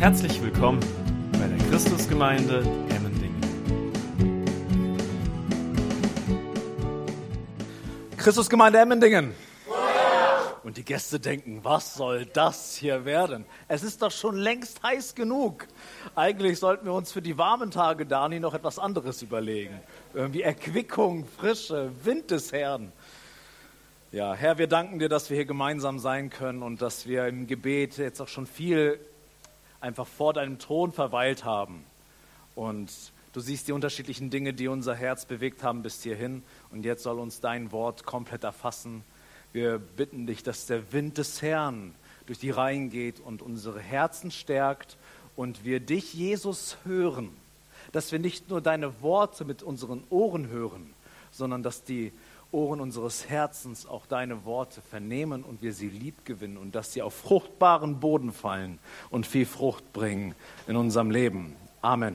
Herzlich willkommen bei der Christusgemeinde Emmendingen. Christusgemeinde Emmendingen. Und die Gäste denken, was soll das hier werden? Es ist doch schon längst heiß genug. Eigentlich sollten wir uns für die warmen Tage, Dani, noch etwas anderes überlegen. Irgendwie Erquickung, Frische, Wind des Herrn. Ja, Herr, wir danken dir, dass wir hier gemeinsam sein können und dass wir im Gebet jetzt auch schon viel einfach vor deinem Thron verweilt haben. Und du siehst die unterschiedlichen Dinge, die unser Herz bewegt haben bis hierhin. Und jetzt soll uns dein Wort komplett erfassen. Wir bitten dich, dass der Wind des Herrn durch die Reihen geht und unsere Herzen stärkt und wir dich, Jesus, hören. Dass wir nicht nur deine Worte mit unseren Ohren hören, sondern dass die Ohren unseres Herzens auch deine Worte vernehmen und wir sie lieb gewinnen und dass sie auf fruchtbaren Boden fallen und viel Frucht bringen in unserem Leben. Amen.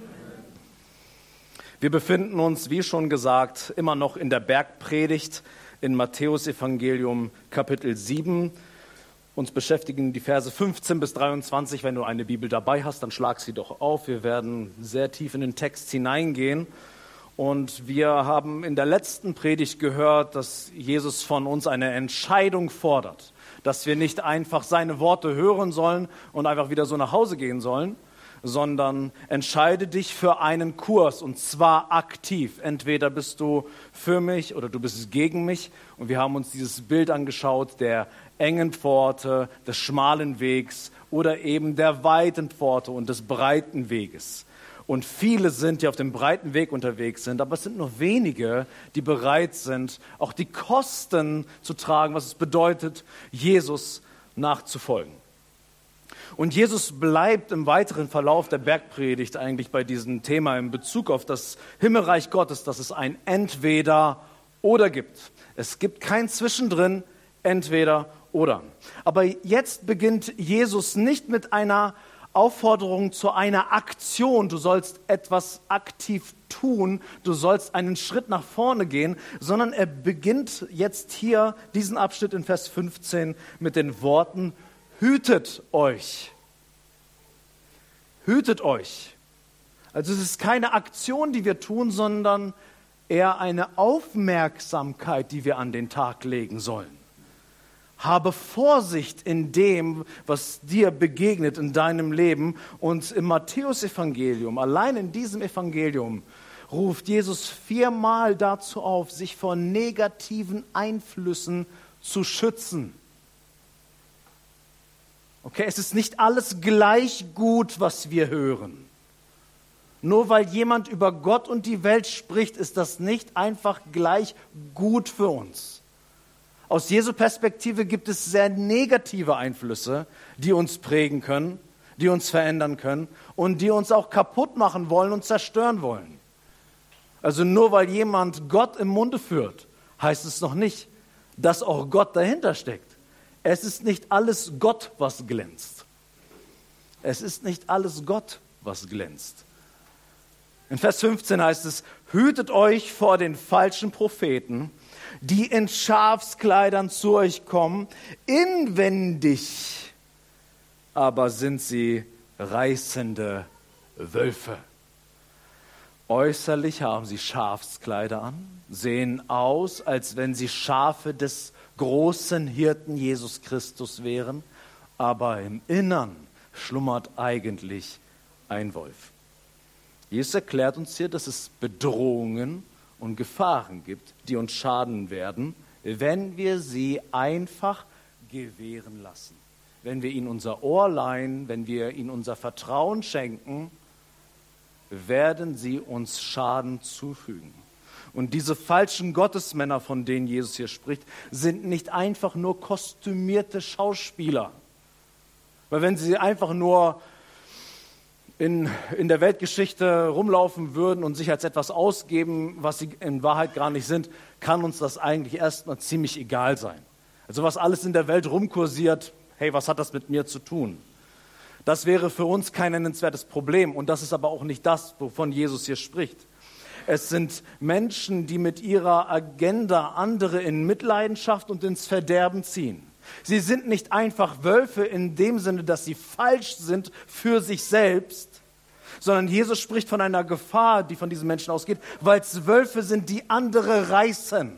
Wir befinden uns, wie schon gesagt, immer noch in der Bergpredigt in Matthäus Evangelium Kapitel 7. Uns beschäftigen die Verse 15 bis 23. Wenn du eine Bibel dabei hast, dann schlag sie doch auf. Wir werden sehr tief in den Text hineingehen. Und wir haben in der letzten Predigt gehört, dass Jesus von uns eine Entscheidung fordert. Dass wir nicht einfach seine Worte hören sollen und einfach wieder so nach Hause gehen sollen, sondern entscheide dich für einen Kurs und zwar aktiv. Entweder bist du für mich oder du bist gegen mich. Und wir haben uns dieses Bild angeschaut der engen Pforte, des schmalen Wegs oder eben der weiten Pforte und des breiten Weges. Und viele sind, die auf dem breiten Weg unterwegs sind, aber es sind nur wenige, die bereit sind, auch die Kosten zu tragen, was es bedeutet, Jesus nachzufolgen. Und Jesus bleibt im weiteren Verlauf der Bergpredigt eigentlich bei diesem Thema in Bezug auf das Himmelreich Gottes, dass es ein Entweder-Oder gibt. Es gibt kein Zwischendrin, Entweder-Oder. Aber jetzt beginnt Jesus nicht mit einer Aufforderung zu einer Aktion, du sollst etwas aktiv tun, du sollst einen Schritt nach vorne gehen, sondern er beginnt jetzt hier diesen Abschnitt in Vers 15 mit den Worten, hütet euch. Hütet euch. Also es ist keine Aktion, die wir tun, sondern eher eine Aufmerksamkeit, die wir an den Tag legen sollen. Habe Vorsicht in dem, was dir begegnet in deinem Leben. Und im Matthäus-Evangelium, allein in diesem Evangelium, ruft Jesus 4-mal dazu auf, sich vor negativen Einflüssen zu schützen. Okay, es ist nicht alles gleich gut, was wir hören. Nur weil jemand über Gott und die Welt spricht, ist das nicht einfach gleich gut für uns. Aus Jesu Perspektive gibt es sehr negative Einflüsse, die uns prägen können, die uns verändern können und die uns auch kaputt machen wollen und zerstören wollen. Also nur weil jemand Gott im Munde führt, heißt es noch nicht, dass auch Gott dahinter steckt. Es ist nicht alles Gott, was glänzt. Es ist nicht alles Gott, was glänzt. In Vers 15 heißt es, hütet euch vor den falschen Propheten, die in Schafskleidern zu euch kommen, inwendig aber sind sie reißende Wölfe. Äußerlich haben sie Schafskleider an, sehen aus, als wenn sie Schafe des großen Hirten Jesus Christus wären, aber im Innern schlummert eigentlich ein Wolf. Jesus erklärt uns hier, dass es Bedrohungen und Gefahren gibt, die uns schaden werden, wenn wir sie einfach gewähren lassen. Wenn wir ihnen unser Ohr leihen, wenn wir ihnen unser Vertrauen schenken, werden sie uns Schaden zufügen. Und diese falschen Gottesmänner, von denen Jesus hier spricht, sind nicht einfach nur kostümierte Schauspieler. Weil wenn sie einfach nur in der Weltgeschichte rumlaufen würden und sich als etwas ausgeben, was sie in Wahrheit gar nicht sind, kann uns das eigentlich erstmal ziemlich egal sein. Also was alles in der Welt rumkursiert, hey, was hat das mit mir zu tun? Das wäre für uns kein nennenswertes Problem und das ist aber auch nicht das, wovon Jesus hier spricht. Es sind Menschen, die mit ihrer Agenda andere in Mitleidenschaft und ins Verderben ziehen. Sie sind nicht einfach Wölfe in dem Sinne, dass sie falsch sind für sich selbst, sondern Jesus spricht von einer Gefahr, die von diesen Menschen ausgeht, weil es Wölfe sind, die andere reißen.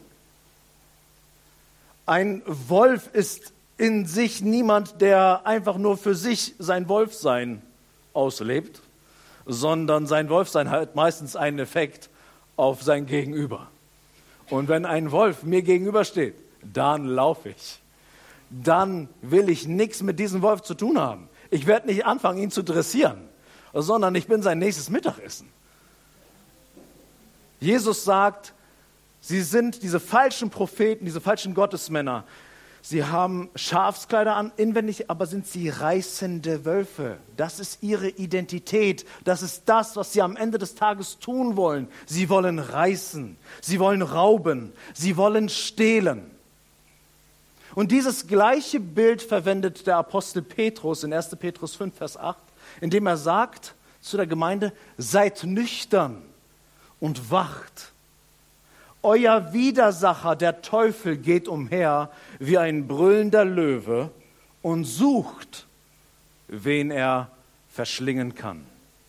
Ein Wolf ist in sich niemand, der einfach nur für sich sein Wolfsein auslebt, sondern sein Wolfsein hat meistens einen Effekt auf sein Gegenüber. Und wenn ein Wolf mir gegenübersteht, dann laufe ich. Dann will ich nichts mit diesem Wolf zu tun haben. Ich werde nicht anfangen, ihn zu dressieren, sondern ich bin sein nächstes Mittagessen. Jesus sagt, sie sind diese falschen Propheten, diese falschen Gottesmänner. Sie haben Schafskleider an, inwendig aber sind sie reißende Wölfe. Das ist ihre Identität. Das ist das, was sie am Ende des Tages tun wollen. Sie wollen reißen, sie wollen rauben, sie wollen stehlen. Und dieses gleiche Bild verwendet der Apostel Petrus in 1. Petrus 5, Vers 8, indem er sagt zu der Gemeinde, seid nüchtern und wacht. Euer Widersacher, der Teufel, geht umher wie ein brüllender Löwe und sucht, wen er verschlingen kann.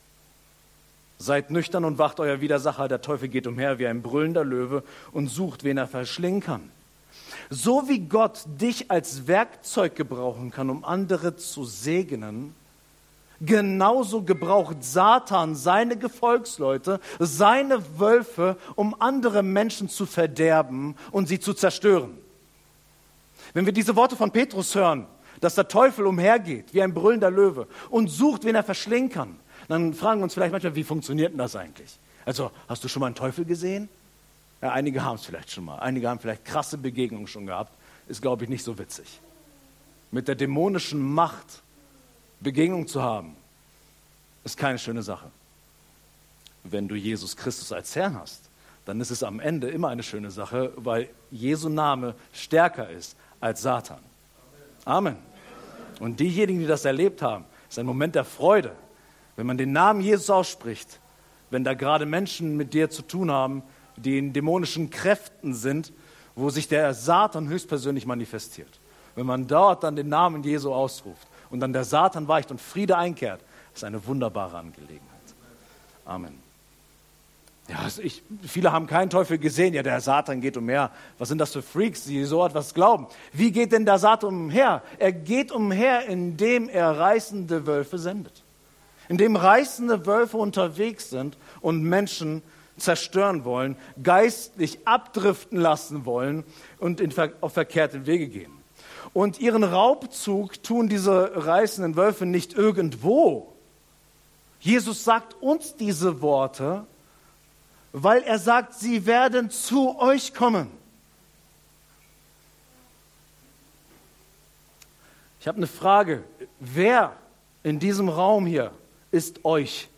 Seid nüchtern und wacht, euer Widersacher, der Teufel, geht umher wie ein brüllender Löwe und sucht, wen er verschlingen kann. So wie Gott dich als Werkzeug gebrauchen kann, um andere zu segnen, genauso gebraucht Satan seine Gefolgsleute, seine Wölfe, um andere Menschen zu verderben und sie zu zerstören. Wenn wir diese Worte von Petrus hören, dass der Teufel umhergeht wie ein brüllender Löwe und sucht, wen er verschlingen kann, dann fragen wir uns vielleicht manchmal, wie funktioniert denn das eigentlich? Also, hast du schon mal einen Teufel gesehen? Ja, einige haben es vielleicht schon mal. Einige haben vielleicht krasse Begegnungen schon gehabt. Ist, glaube ich, nicht so witzig. Mit der dämonischen Macht Begegnung zu haben, ist keine schöne Sache. Wenn du Jesus Christus als Herrn hast, dann ist es am Ende immer eine schöne Sache, weil Jesu Name stärker ist als Satan. Amen. Und diejenigen, die das erlebt haben, ist ein Moment der Freude, wenn man den Namen Jesus ausspricht, wenn da gerade Menschen mit dir zu tun haben, die in dämonischen Kräften sind, wo sich der Satan höchstpersönlich manifestiert. Wenn man dort dann den Namen Jesu ausruft und dann der Satan weicht und Friede einkehrt, ist eine wunderbare Angelegenheit. Amen. Ja, also viele haben keinen Teufel gesehen. Ja, der Satan geht umher. Was sind das für Freaks, die so etwas glauben? Wie geht denn der Satan umher? Er geht umher, indem er reißende Wölfe sendet. Indem reißende Wölfe unterwegs sind und Menschen zerstören wollen, geistlich abdriften lassen wollen und auf verkehrte Wege gehen. Und ihren Raubzug tun diese reißenden Wölfe nicht irgendwo. Jesus sagt uns diese Worte, weil er sagt, sie werden zu euch kommen. Ich habe eine Frage. Wer in diesem Raum hier ist euch?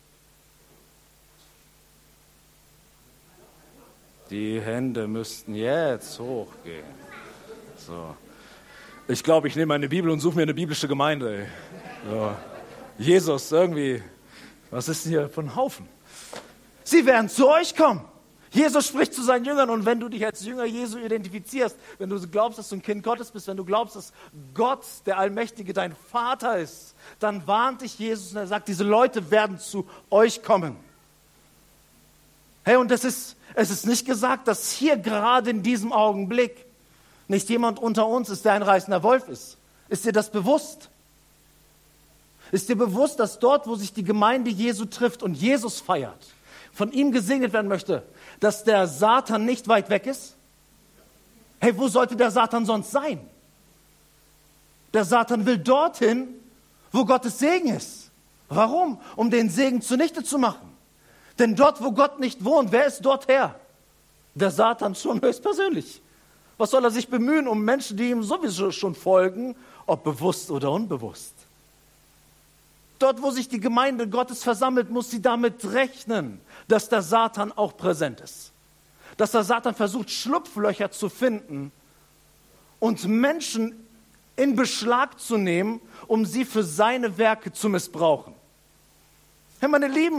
Die Hände müssten jetzt hochgehen. So. Ich glaube, ich nehme meine Bibel und suche mir eine biblische Gemeinde. So. Jesus, irgendwie, was ist denn hier für ein Haufen? Sie werden zu euch kommen. Jesus spricht zu seinen Jüngern und wenn du dich als Jünger Jesu identifizierst, wenn du glaubst, dass du ein Kind Gottes bist, wenn du glaubst, dass Gott, der Allmächtige, dein Vater ist, dann warnt dich Jesus und er sagt, diese Leute werden zu euch kommen. Hey, und es ist nicht gesagt, dass hier gerade in diesem Augenblick nicht jemand unter uns ist, der ein reißender Wolf ist. Ist dir das bewusst? Ist dir bewusst, dass dort, wo sich die Gemeinde Jesu trifft und Jesus feiert, von ihm gesegnet werden möchte, dass der Satan nicht weit weg ist? Hey, wo sollte der Satan sonst sein? Der Satan will dorthin, wo Gottes Segen ist. Warum? Um den Segen zunichte zu machen. Denn dort, wo Gott nicht wohnt, wer ist dort her? Der Satan schon höchstpersönlich. Was soll er sich bemühen um Menschen, die ihm sowieso schon folgen, ob bewusst oder unbewusst? Dort, wo sich die Gemeinde Gottes versammelt, muss sie damit rechnen, dass der Satan auch präsent ist. Dass der Satan versucht, Schlupflöcher zu finden und Menschen in Beschlag zu nehmen, um sie für seine Werke zu missbrauchen. Hey, meine Lieben,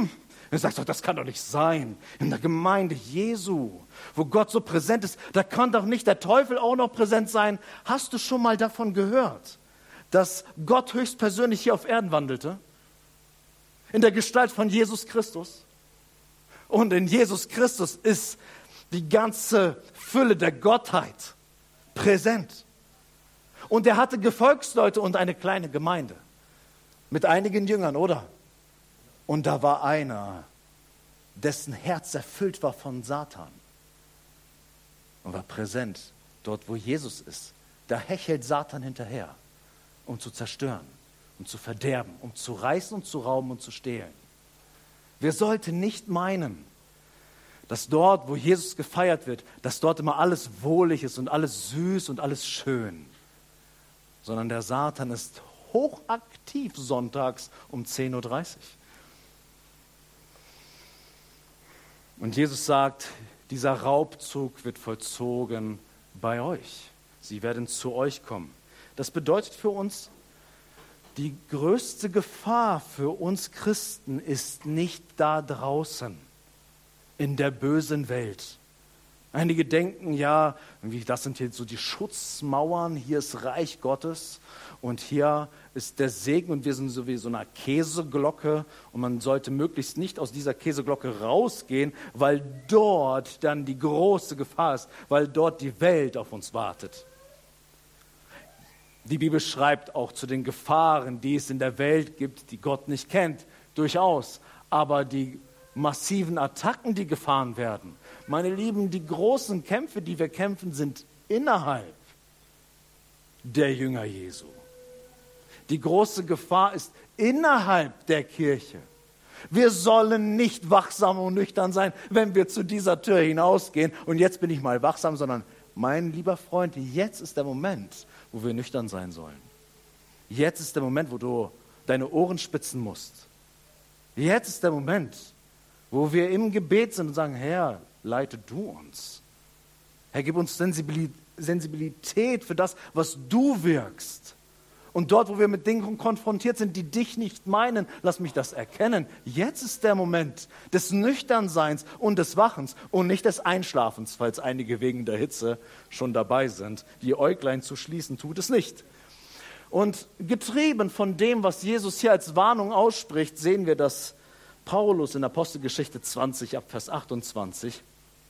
Du sagst doch, das kann doch nicht sein. In der Gemeinde Jesu, wo Gott so präsent ist, da kann doch nicht der Teufel auch noch präsent sein. Hast du schon mal davon gehört, dass Gott höchstpersönlich hier auf Erden wandelte? In der Gestalt von Jesus Christus. Und in Jesus Christus ist die ganze Fülle der Gottheit präsent. Und er hatte Gefolgsleute und eine kleine Gemeinde mit einigen Jüngern, oder? Und da war einer, dessen Herz erfüllt war von Satan und war präsent dort, wo Jesus ist. Da hechelt Satan hinterher, um zu zerstören, um zu verderben, um zu reißen und zu rauben und zu stehlen. Wir sollten nicht meinen, dass dort, wo Jesus gefeiert wird, dass dort immer alles wohlig ist und alles süß und alles schön, sondern der Satan ist hochaktiv sonntags um 10:30 Uhr. Und Jesus sagt, dieser Raubzug wird vollzogen bei euch. Sie werden zu euch kommen. Das bedeutet für uns, die größte Gefahr für uns Christen ist nicht da draußen in der bösen Welt. Einige denken, ja, das sind hier so die Schutzmauern, hier ist Reich Gottes und hier ist der Segen und wir sind so wie so eine Käseglocke und man sollte möglichst nicht aus dieser Käseglocke rausgehen, weil dort dann die große Gefahr ist, weil dort die Welt auf uns wartet. Die Bibel schreibt auch zu den Gefahren, die es in der Welt gibt, die Gott nicht kennt, durchaus, aber die massiven Attacken, die gefahren werden. Meine Lieben, die großen Kämpfe, die wir kämpfen, sind innerhalb der Jünger Jesu. Die große Gefahr ist innerhalb der Kirche. Wir sollen nicht wachsam und nüchtern sein, wenn wir zu dieser Tür hinausgehen. Und jetzt bin ich mal wachsam, sondern mein lieber Freund, jetzt ist der Moment, wo wir nüchtern sein sollen. Jetzt ist der Moment, wo du deine Ohren spitzen musst. Jetzt ist der Moment, wo wir im Gebet sind und sagen, Herr, leite du uns. Herr, gib uns Sensibilität für das, was du wirkst. Und dort, wo wir mit Dingen konfrontiert sind, die dich nicht meinen, lass mich das erkennen. Jetzt ist der Moment des Nüchternseins und des Wachens und nicht des Einschlafens, falls einige wegen der Hitze schon dabei sind. Die Äuglein zu schließen, tut es nicht. Und getrieben von dem, was Jesus hier als Warnung ausspricht, sehen wir, dass Paulus in Apostelgeschichte 20 ab Vers 28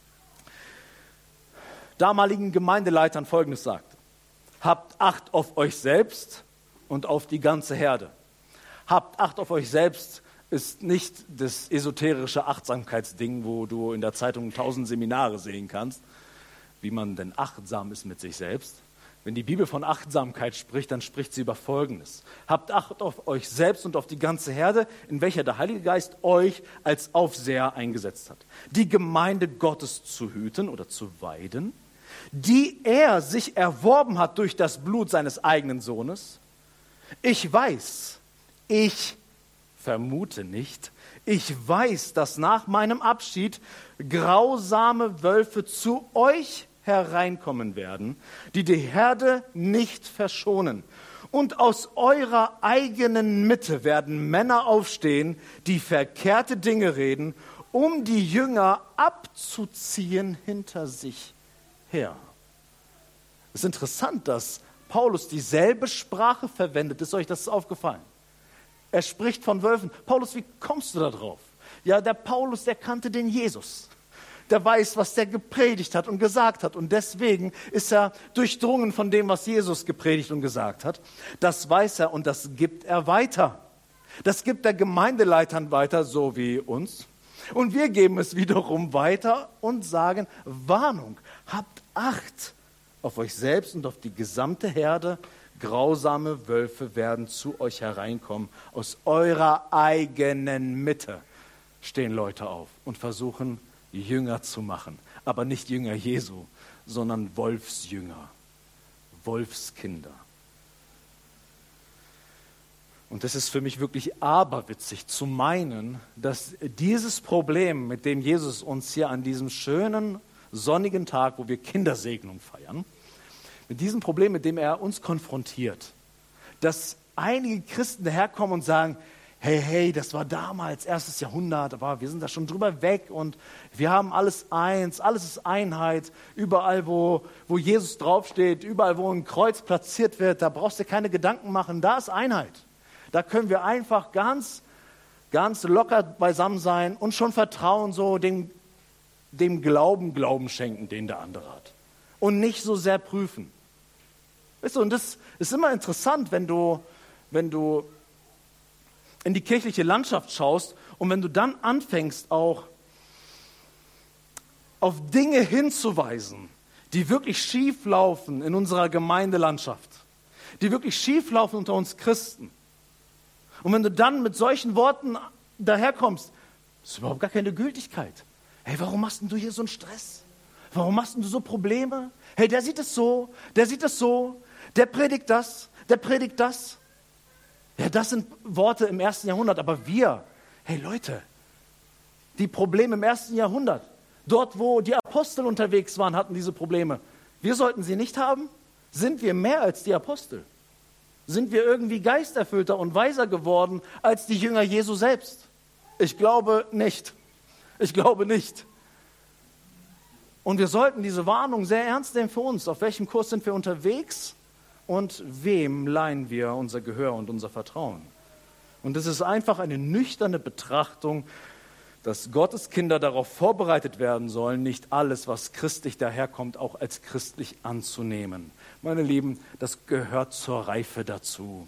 damaligen Gemeindeleitern Folgendes sagt: Habt Acht auf euch selbst und auf die ganze Herde. Habt Acht auf euch selbst ist nicht das esoterische Achtsamkeitsding, wo du in der Zeitung 1000 Seminare sehen kannst, wie man denn achtsam ist mit sich selbst. Wenn die Bibel von Achtsamkeit spricht, dann spricht sie über Folgendes: Habt Acht auf euch selbst und auf die ganze Herde, in welcher der Heilige Geist euch als Aufseher eingesetzt hat, die Gemeinde Gottes zu hüten oder zu weiden, die er sich erworben hat durch das Blut seines eigenen Sohnes. Ich weiß, ich vermute nicht, ich weiß, dass nach meinem Abschied grausame Wölfe zu euch hereinkommen werden, die die Herde nicht verschonen. Und aus eurer eigenen Mitte werden Männer aufstehen, die verkehrte Dinge reden, um die Jünger abzuziehen hinter sich her. Es ist interessant, dass Paulus dieselbe Sprache verwendet. Ist euch das aufgefallen? Er spricht von Wölfen. Paulus, wie kommst du da drauf? Ja, der Paulus, der kannte den Jesus. Der weiß, was der gepredigt hat und gesagt hat. Und deswegen ist er durchdrungen von dem, was Jesus gepredigt und gesagt hat. Das weiß er und das gibt er weiter. Das gibt er Gemeindeleitern weiter, so wie uns. Und wir geben es wiederum weiter und sagen: Warnung, habt Acht auf euch selbst und auf die gesamte Herde. Grausame Wölfe werden zu euch hereinkommen. Aus eurer eigenen Mitte stehen Leute auf und versuchen, Jünger zu machen. Aber nicht Jünger Jesu, sondern Wolfsjünger, Wolfskinder. Und es ist für mich wirklich aberwitzig zu meinen, dass dieses Problem, mit dem Jesus uns hier an diesem schönen, sonnigen Tag, wo wir Kindersegnung feiern, mit diesem Problem, mit dem er uns konfrontiert, dass einige Christen daherkommen und sagen: hey, das war damals, 1. Jahrhundert, aber wir sind da schon drüber weg und wir haben alles eins, alles ist Einheit. Überall, wo Jesus draufsteht, überall, wo ein Kreuz platziert wird, da brauchst du dir keine Gedanken machen, da ist Einheit. Da können wir einfach ganz locker beisammen sein und schon vertrauen, so dem Glauben schenken, den der andere hat. Und nicht so sehr prüfen. Weißt du, und das ist immer interessant, wenn du in die kirchliche Landschaft schaust und wenn du dann anfängst, auch auf Dinge hinzuweisen, die wirklich schief laufen in unserer Gemeindelandschaft, die wirklich schief laufen unter uns Christen. Und wenn du dann mit solchen Worten daherkommst, ist überhaupt gar keine Gültigkeit. Hey, warum machst denn du hier so einen Stress? Warum machst denn du so Probleme? Hey, der sieht es so, der predigt das. Ja, das sind Worte im 1. Jahrhundert, aber wir, hey Leute, die Probleme im 1. Jahrhundert, dort wo die Apostel unterwegs waren, hatten diese Probleme. Wir sollten sie nicht haben? Sind wir mehr als die Apostel? Sind wir irgendwie geisterfüllter und weiser geworden als die Jünger Jesu selbst? Ich glaube nicht. Und wir sollten diese Warnung sehr ernst nehmen für uns. Auf welchem Kurs sind wir unterwegs? Und wem leihen wir unser Gehör und unser Vertrauen? Und es ist einfach eine nüchterne Betrachtung, dass Gottes Kinder darauf vorbereitet werden sollen, nicht alles, was christlich daherkommt, auch als christlich anzunehmen. Meine Lieben, das gehört zur Reife dazu.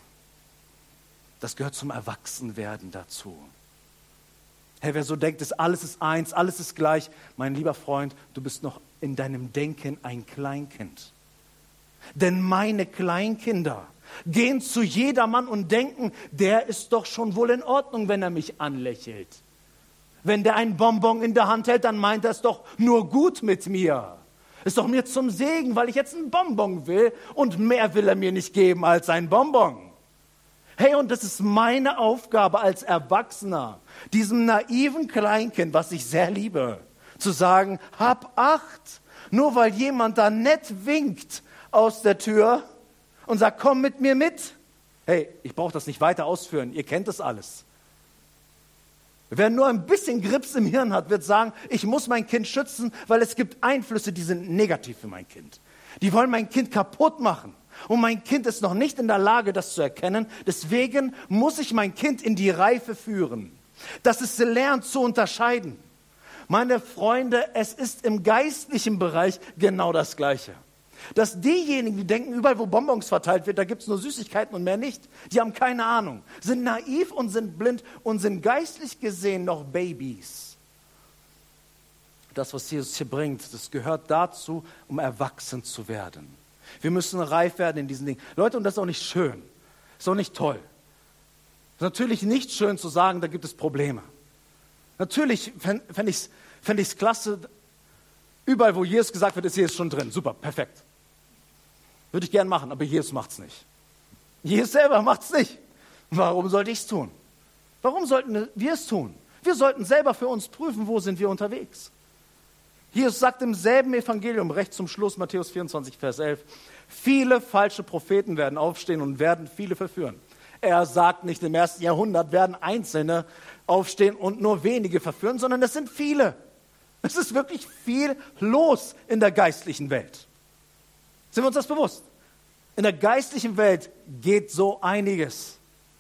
Das gehört zum Erwachsenwerden dazu. Hey, wer so denkt, dass alles ist eins, alles ist gleich, mein lieber Freund, du bist noch in deinem Denken ein Kleinkind. Denn meine Kleinkinder gehen zu jedermann und denken, der ist doch schon wohl in Ordnung, wenn er mich anlächelt. Wenn der ein Bonbon in der Hand hält, dann meint er es doch nur gut mit mir. Ist doch mir zum Segen, weil ich jetzt ein Bonbon will und mehr will er mir nicht geben als ein Bonbon. Hey, und das ist meine Aufgabe als Erwachsener, diesem naiven Kleinkind, was ich sehr liebe, zu sagen, hab Acht, nur weil jemand da nett winkt aus der Tür und sagt, komm mit mir mit. Hey, ich brauche das nicht weiter ausführen, ihr kennt das alles. Wer nur ein bisschen Grips im Hirn hat, wird sagen, ich muss mein Kind schützen, weil es gibt Einflüsse, die sind negativ für mein Kind. Die wollen mein Kind kaputt machen. Und mein Kind ist noch nicht in der Lage, das zu erkennen. Deswegen muss ich mein Kind in die Reife führen, dass es lernt zu unterscheiden. Meine Freunde, es ist im geistlichen Bereich genau das Gleiche. Dass diejenigen, die denken, überall wo Bonbons verteilt wird, da gibt es nur Süßigkeiten und mehr nicht, die haben keine Ahnung, sind naiv und sind blind und sind geistlich gesehen noch Babys. Das, was Jesus hier bringt, das gehört dazu, um erwachsen zu werden. Wir müssen reif werden in diesen Dingen. Leute, und das ist auch nicht schön, ist auch nicht toll. Es ist natürlich nicht schön zu sagen, da gibt es Probleme. Natürlich fände ich es klasse, überall wo Jesus gesagt wird, ist Jesus schon drin. Super, perfekt. Würde ich gern machen, aber Jesus macht es nicht. Jesus selber macht es nicht. Warum sollte ich es tun? Warum sollten wir es tun? Wir sollten selber für uns prüfen, wo sind wir unterwegs. Jesus sagt im selben Evangelium, recht zum Schluss, Matthäus 24, Vers 11, viele falsche Propheten werden aufstehen und werden viele verführen. Er sagt nicht, im 1. Jahrhundert werden Einzelne aufstehen und nur wenige verführen, sondern es sind viele. Es ist wirklich viel los in der geistlichen Welt. Sind wir uns das bewusst? In der geistlichen Welt geht so einiges.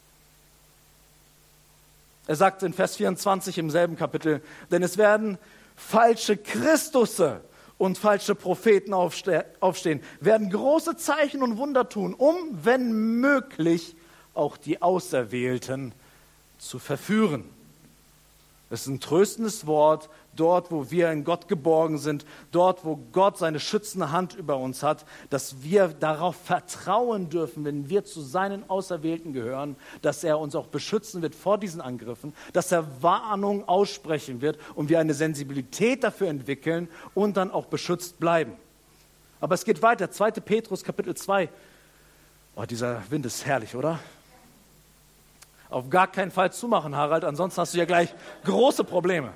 Er sagt in Vers 24 im selben Kapitel, denn es werden falsche Christusse und falsche Propheten aufstehen, werden große Zeichen und Wunder tun, um, wenn möglich, auch die Auserwählten zu verführen. Das ist ein tröstendes Wort, dort, wo wir in Gott geborgen sind, dort, wo Gott seine schützende Hand über uns hat, dass wir darauf vertrauen dürfen, wenn wir zu seinen Auserwählten gehören, dass er uns auch beschützen wird vor diesen Angriffen, dass er Warnung aussprechen wird und wir eine Sensibilität dafür entwickeln und dann auch beschützt bleiben. Aber es geht weiter, 2. Petrus, Kapitel 2. Oh, dieser Wind ist herrlich, oder? Auf gar keinen Fall zumachen, Harald, ansonsten hast du ja gleich große Probleme.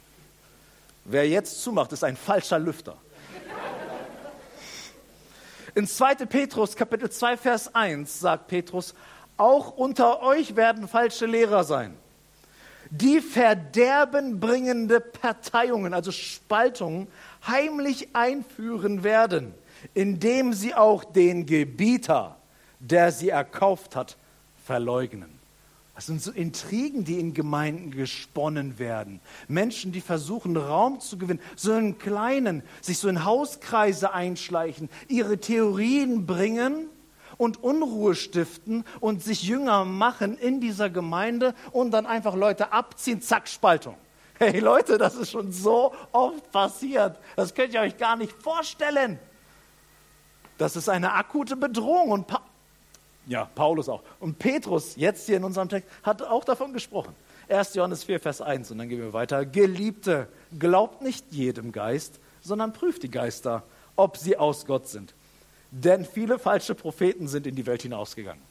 Wer jetzt zumacht, ist ein falscher Lüfter. In 2. Petrus, Kapitel 2, Vers 1 sagt Petrus, auch unter euch werden falsche Lehrer sein, die verderbenbringende Parteiungen, also Spaltungen, heimlich einführen werden, indem sie auch den Gebieter, der sie erkauft hat, verleugnen. Das sind so Intrigen, die in Gemeinden gesponnen werden. Menschen, die versuchen, Raum zu gewinnen, so in kleinen, sich so in Hauskreise einschleichen, ihre Theorien bringen und Unruhe stiften und sich Jünger machen in dieser Gemeinde und dann einfach Leute abziehen, zack, Spaltung. Hey Leute, das ist schon so oft passiert. Das könnt ihr euch gar nicht vorstellen. Das ist eine akute Bedrohung. Und Paulus auch. Und Petrus, jetzt hier in unserem Text, hat auch davon gesprochen. 1. Johannes 4, Vers 1. Und dann gehen wir weiter. Geliebte, glaubt nicht jedem Geist, sondern prüft die Geister, ob sie aus Gott sind. Denn viele falsche Propheten sind in die Welt hinausgegangen.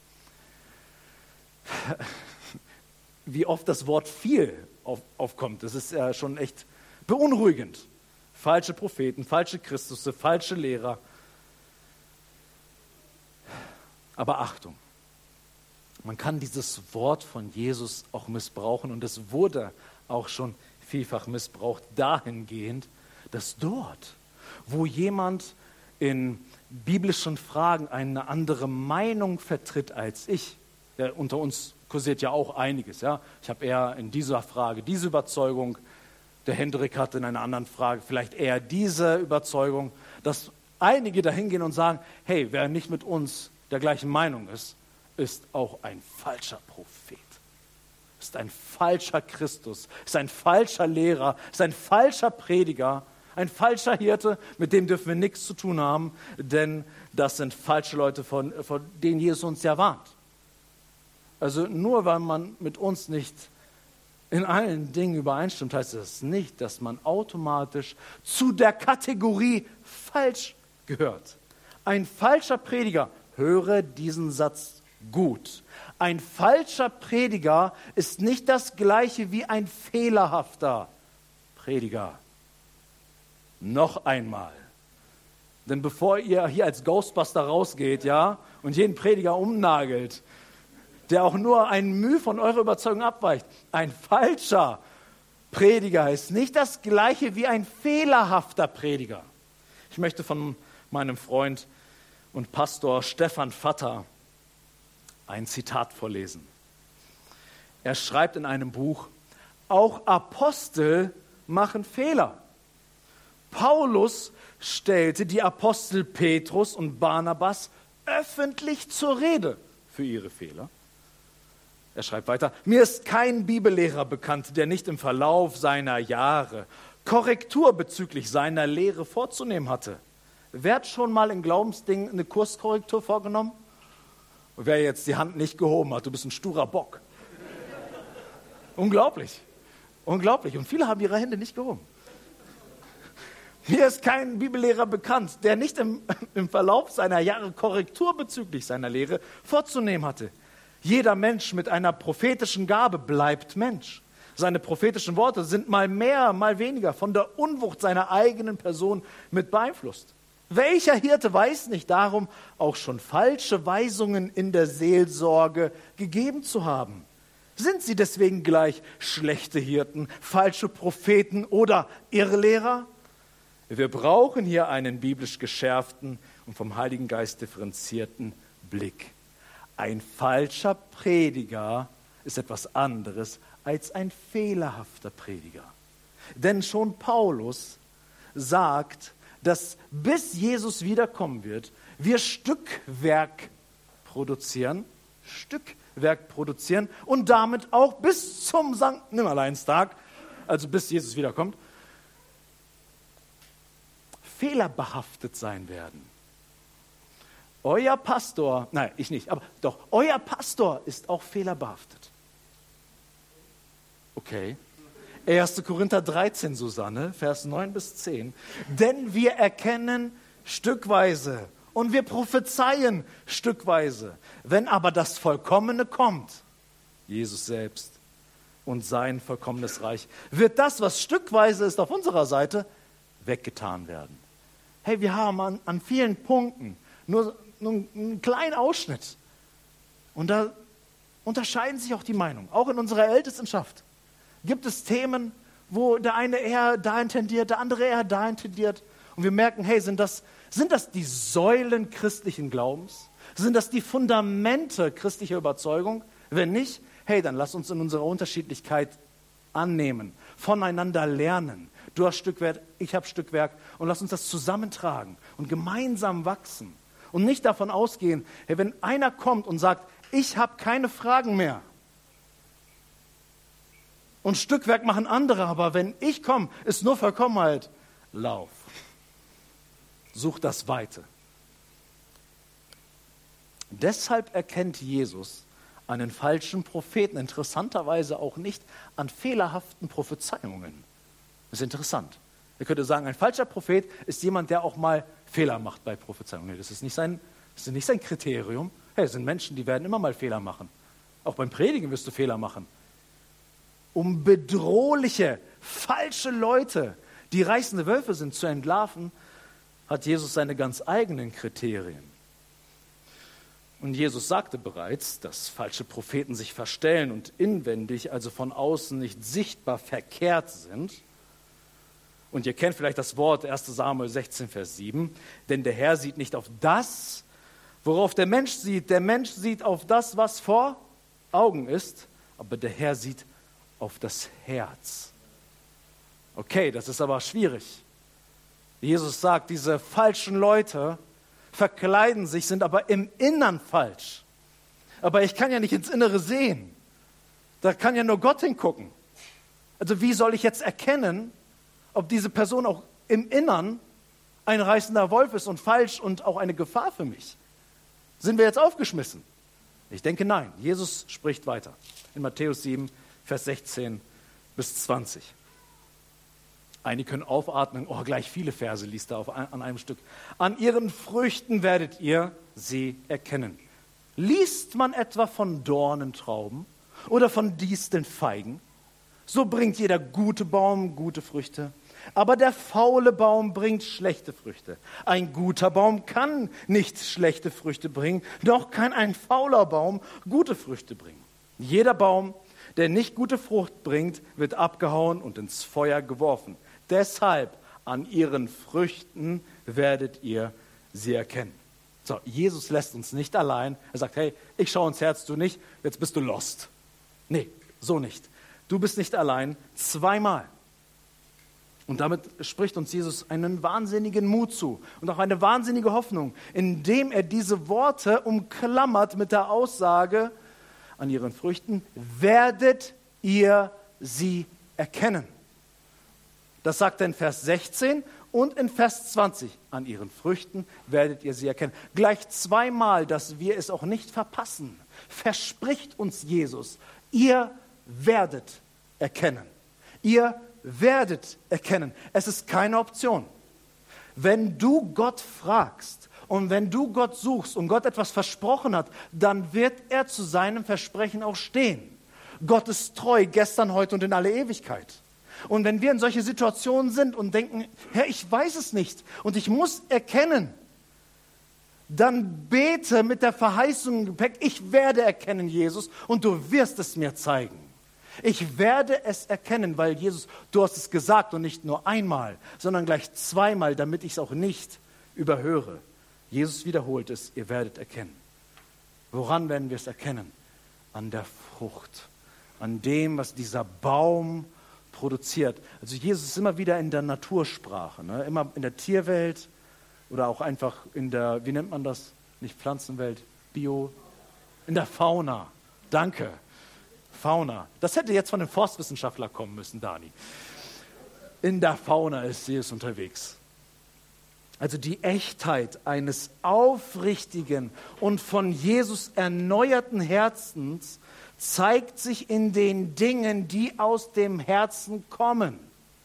Wie oft das Wort viel aufkommt, das ist ja schon echt beunruhigend. Falsche Propheten, falsche Christusse, falsche Lehrer. Aber Achtung, man kann dieses Wort von Jesus auch missbrauchen und es wurde auch schon vielfach missbraucht dahingehend, dass dort, wo jemand in biblischen Fragen eine andere Meinung vertritt als ich, unter uns kursiert ja auch einiges, ja. Ich habe eher in dieser Frage diese Überzeugung, der Hendrik hat in einer anderen Frage vielleicht eher diese Überzeugung, dass einige dahin gehen und sagen, hey, wer nicht mit uns der gleichen Meinung ist, ist auch ein falscher Prophet, ist ein falscher Christus, ist ein falscher Lehrer, ist ein falscher Prediger, ein falscher Hirte, mit dem dürfen wir nichts zu tun haben, denn das sind falsche Leute, von denen Jesus uns ja warnt. Also nur weil man mit uns nicht in allen Dingen übereinstimmt, heißt das nicht, dass man automatisch zu der Kategorie falsch gehört. Ein falscher Prediger, höre diesen Satz gut. Ein falscher Prediger ist nicht das Gleiche wie ein fehlerhafter Prediger. Noch einmal. Denn bevor ihr hier als Ghostbuster rausgeht, ja, und jeden Prediger umnagelt, der auch nur ein Mühe von eurer Überzeugung abweicht, ein falscher Prediger ist nicht das Gleiche wie ein fehlerhafter Prediger. Ich möchte von meinem Freund und Pastor Stefan Vatter ein Zitat vorlesen. Er schreibt in einem Buch, auch Apostel machen Fehler. Paulus stellte die Apostel Petrus und Barnabas öffentlich zur Rede für ihre Fehler. Er schreibt weiter, mir ist kein Bibellehrer bekannt, der nicht im Verlauf seiner Jahre Korrektur bezüglich seiner Lehre vorzunehmen hatte. Wer hat schon mal in Glaubensdingen eine Kurskorrektur vorgenommen? Und wer jetzt die Hand nicht gehoben hat, du bist ein sturer Bock. Unglaublich. Unglaublich. Und viele haben ihre Hände nicht gehoben. Mir ist kein Bibellehrer bekannt, der nicht im Verlauf seiner Jahre Korrektur bezüglich seiner Lehre vorzunehmen hatte. Jeder Mensch mit einer prophetischen Gabe bleibt Mensch. Seine prophetischen Worte sind mal mehr, mal weniger von der Unwucht seiner eigenen Person mit beeinflusst. Welcher Hirte weiß nicht darum, auch schon falsche Weisungen in der Seelsorge gegeben zu haben? Sind sie deswegen gleich schlechte Hirten, falsche Propheten oder Irrlehrer? Wir brauchen hier einen biblisch geschärften und vom Heiligen Geist differenzierten Blick. Ein falscher Prediger ist etwas anderes als ein fehlerhafter Prediger. Denn schon Paulus sagt, dass bis Jesus wiederkommen wird, wir Stückwerk produzieren und damit auch bis zum Sankt Nimmerleinstag, also bis Jesus wiederkommt, fehlerbehaftet sein werden. Euer Pastor, nein, ich nicht, aber doch, euer Pastor ist auch fehlerbehaftet. Okay. 1. Korinther 13, Susanne, Vers 9 bis 10. Denn wir erkennen stückweise und wir prophezeien stückweise. Wenn aber das Vollkommene kommt, Jesus selbst und sein vollkommenes Reich, wird das, was stückweise ist auf unserer Seite, weggetan werden. Hey, wir haben an vielen Punkten nur einen kleinen Ausschnitt. Und da unterscheiden sich auch die Meinungen. Auch in unserer Ältestenschaft gibt es Themen, wo der eine eher dahin tendiert, der andere eher dahin tendiert. Und wir merken, hey, sind das die Säulen christlichen Glaubens? Sind das die Fundamente christlicher Überzeugung? Wenn nicht, hey, dann lass uns in unserer Unterschiedlichkeit annehmen, voneinander lernen. Du hast Stückwerk, ich habe Stückwerk und lass uns das zusammentragen und gemeinsam wachsen. Und nicht davon ausgehen, hey, wenn einer kommt und sagt, ich habe keine Fragen mehr. Und Stückwerk machen andere, aber wenn ich komme, ist nur Vollkommenheit. Lauf. Such das Weite. Deshalb erkennt Jesus einen falschen Propheten interessanterweise auch nicht an fehlerhaften Prophezeiungen. Das ist interessant. Er könnte sagen, ein falscher Prophet ist jemand, der auch mal Fehler macht bei Prophezeiungen. Nee, das ist nicht sein Kriterium. Hey, es sind Menschen, die werden immer mal Fehler machen. Auch beim Predigen wirst du Fehler machen. Um bedrohliche, falsche Leute, die reißende Wölfe sind, zu entlarven, hat Jesus seine ganz eigenen Kriterien. Und Jesus sagte bereits, dass falsche Propheten sich verstellen und inwendig, also von außen nicht sichtbar verkehrt sind. Und ihr kennt vielleicht das Wort 1. Samuel 16, Vers 7. Denn der Herr sieht nicht auf das, worauf der Mensch sieht. Der Mensch sieht auf das, was vor Augen ist. Aber der Herr sieht auf das Herz. Okay, das ist aber schwierig. Jesus sagt, diese falschen Leute verkleiden sich, sind aber im Innern falsch. Aber ich kann ja nicht ins Innere sehen. Da kann ja nur Gott hingucken. Also wie soll ich jetzt erkennen, ob diese Person auch im Innern ein reißender Wolf ist und falsch und auch eine Gefahr für mich? Sind wir jetzt aufgeschmissen? Ich denke, nein. Jesus spricht weiter. In Matthäus 7, Vers 16 bis 20. Einige können aufatmen, gleich viele Verse liest er an einem Stück. An ihren Früchten werdet ihr sie erkennen. Liest man etwa von Dornentrauben oder von Disteln Feigen, so bringt jeder gute Baum gute Früchte, aber der faule Baum bringt schlechte Früchte. Ein guter Baum kann nicht schlechte Früchte bringen, noch kann ein fauler Baum gute Früchte bringen. Jeder Baum, der nicht gute Frucht bringt, wird abgehauen und ins Feuer geworfen. Deshalb, an ihren Früchten werdet ihr sie erkennen. So, Jesus lässt uns nicht allein. Er sagt, hey, ich schaue ins Herz, du nicht, jetzt bist du lost. Nee, so nicht. Du bist nicht allein, zweimal. Und damit spricht uns Jesus einen wahnsinnigen Mut zu und auch eine wahnsinnige Hoffnung, indem er diese Worte umklammert mit der Aussage, an ihren Früchten werdet ihr sie erkennen. Das sagt er in Vers 16 und in Vers 20. An ihren Früchten werdet ihr sie erkennen. Gleich zweimal, dass wir es auch nicht verpassen, verspricht uns Jesus, ihr werdet erkennen. Ihr werdet erkennen. Es ist keine Option. Wenn du Gott fragst und wenn du Gott suchst und Gott etwas versprochen hat, dann wird er zu seinem Versprechen auch stehen. Gott ist treu, gestern, heute und in alle Ewigkeit. Und wenn wir in solche Situationen sind und denken, Herr, ich weiß es nicht und ich muss erkennen, dann bete mit der Verheißung im Gepäck, ich werde erkennen, Jesus, und du wirst es mir zeigen. Ich werde es erkennen, weil Jesus, du hast es gesagt und nicht nur einmal, sondern gleich zweimal, damit ich es auch nicht überhöre. Jesus wiederholt es, ihr werdet erkennen. Woran werden wir es erkennen? An der Frucht, an dem, was dieser Baum produziert. Also Jesus ist immer wieder in der Natursprache, ne? Immer in der Tierwelt oder auch einfach in der, wie nennt man das? Nicht Pflanzenwelt, Bio, in der Fauna. Danke. Fauna. Das hätte jetzt von einem Forstwissenschaftler kommen müssen, Dani. In der Fauna ist Jesus unterwegs. Also die Echtheit eines aufrichtigen und von Jesus erneuerten Herzens zeigt sich in den Dingen, die aus dem Herzen kommen.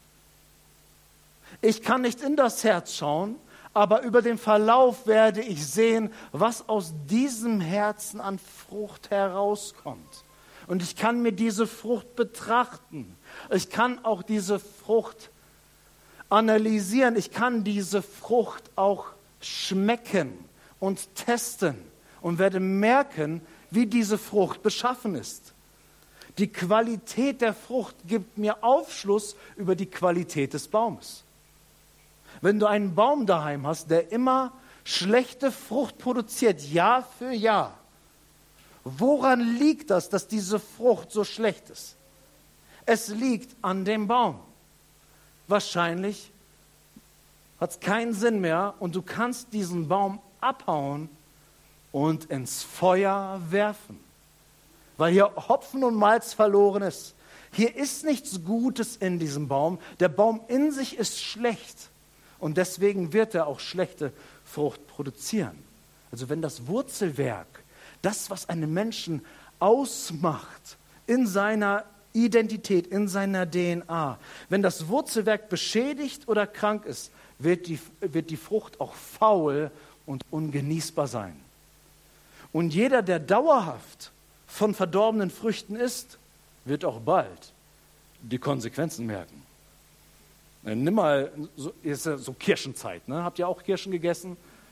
Ich kann nicht in das Herz schauen, aber über den Verlauf werde ich sehen, was aus diesem Herzen an Frucht herauskommt. Und ich kann mir diese Frucht betrachten. Ich kann auch diese Frucht analysieren. Ich kann diese Frucht auch schmecken. und testen und werde merken, wie diese Frucht beschaffen ist. Die Qualität der Frucht gibt mir Aufschluss über die Qualität des Baumes. Wenn du einen Baum daheim hast, der immer schlechte Frucht produziert, Jahr für Jahr, woran liegt das, dass diese Frucht so schlecht ist? Es liegt an dem Baum. Wahrscheinlich hat es keinen Sinn mehr und du kannst diesen Baum abhauen und ins Feuer werfen, weil hier Hopfen und Malz verloren ist. Hier ist nichts Gutes in diesem Baum. Der Baum in sich ist schlecht und deswegen wird er auch schlechte Frucht produzieren. Also wenn das Wurzelwerk, das, was einen Menschen ausmacht, in seiner Identität, in seiner DNA, wenn das Wurzelwerk beschädigt oder krank ist, wird die Frucht auch faul und ungenießbar sein. Und jeder, der dauerhaft von verdorbenen Früchten isst, wird auch bald die Konsequenzen merken. Nimm mal, ist ja so Kirschenzeit, ne? Habt ihr auch Kirschen gegessen?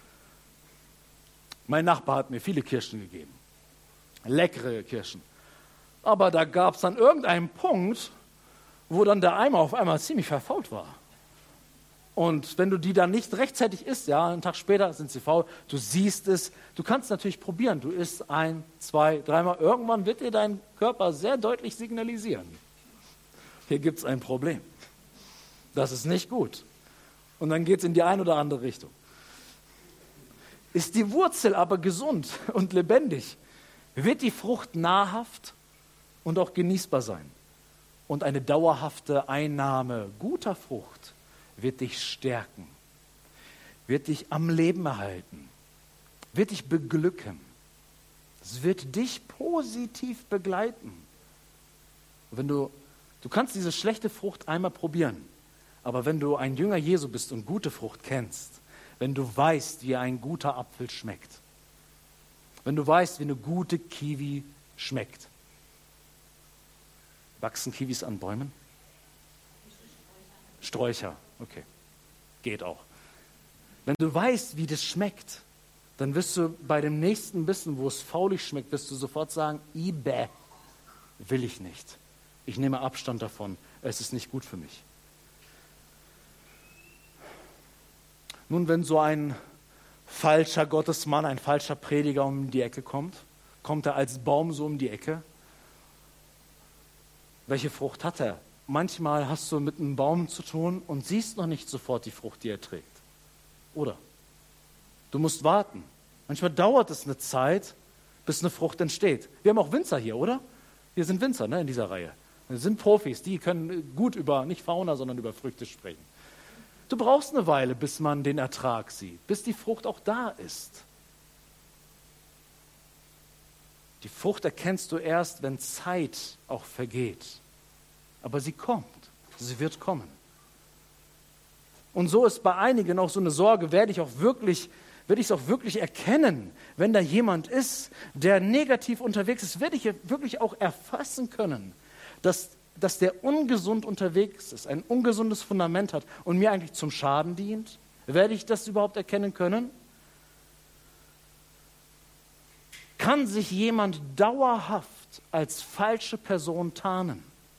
Mein Nachbar hat mir viele Kirschen gegeben. Leckere Kirschen. Aber da gab es dann irgendeinen Punkt, wo dann der Eimer auf einmal ziemlich verfault war. Und wenn du die dann nicht rechtzeitig isst, ja, einen Tag später sind sie faul, du siehst es, du kannst natürlich probieren, du isst 1, 2, 3 Mal, irgendwann wird dir dein Körper sehr deutlich signalisieren. Hier gibt es ein Problem. Das ist nicht gut. Und dann geht es in die eine oder andere Richtung. Ist die Wurzel aber gesund und lebendig, wird die Frucht nahrhaft und auch genießbar sein. Und eine dauerhafte Einnahme guter Frucht wird dich stärken, wird dich am Leben erhalten, wird dich beglücken. Es wird dich positiv begleiten. Wenn du kannst diese schlechte Frucht einmal probieren, aber wenn du ein Jünger Jesu bist und gute Frucht kennst, wenn du weißt, wie ein guter Apfel schmeckt, wenn du weißt, wie eine gute Kiwi schmeckt. Wachsen Kiwis an Bäumen? Sträucher, okay. Geht auch. Wenn du weißt, wie das schmeckt, dann wirst du bei dem nächsten Bissen, wo es faulig schmeckt, wirst du sofort sagen, Ibäh, will ich nicht. Ich nehme Abstand davon. Es ist nicht gut für mich. Nun, wenn so ein falscher Gottesmann, ein falscher Prediger um die Ecke kommt, kommt er als Baum so um die Ecke. Welche Frucht hat er? Manchmal hast du mit einem Baum zu tun und siehst noch nicht sofort die Frucht, die er trägt. Oder? Du musst warten. Manchmal dauert es eine Zeit, bis eine Frucht entsteht. Wir haben auch Winzer hier, oder? Wir sind Winzer, ne, in dieser Reihe. Wir sind Profis, die können gut über, nicht Fauna, sondern über Früchte sprechen. Du brauchst eine Weile, bis man den Ertrag sieht, bis die Frucht auch da ist. Die Frucht erkennst du erst, wenn Zeit auch vergeht. Aber sie kommt, sie wird kommen. Und so ist bei einigen auch so eine Sorge, werde ich es auch wirklich erkennen, wenn da jemand ist, der negativ unterwegs ist, werde ich wirklich auch erfassen können, dass der ungesund unterwegs ist, ein ungesundes Fundament hat und mir eigentlich zum Schaden dient? Werde ich das überhaupt erkennen können? Kann sich jemand dauerhaft als falsche Person tarnen?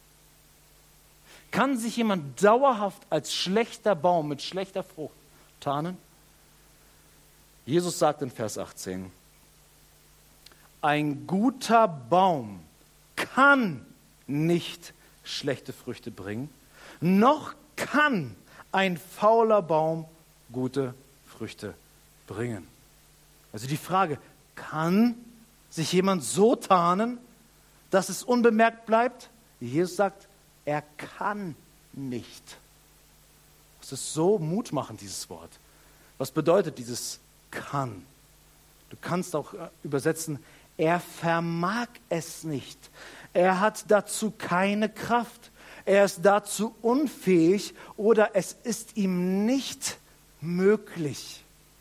Kann sich jemand dauerhaft als schlechter Baum mit schlechter Frucht tarnen? Jesus sagt in Vers 18, ein guter Baum kann nicht schlechte Früchte bringen, noch kann ein fauler Baum gute Früchte bringen. Also die Frage, kann sich jemand so tarnen, dass es unbemerkt bleibt? Jesus sagt, er kann nicht. Es ist so mutmachend, dieses Wort. Was bedeutet dieses kann? Du kannst auch übersetzen, er vermag es nicht. Er hat dazu keine Kraft. Er ist dazu unfähig oder es ist ihm nicht möglich.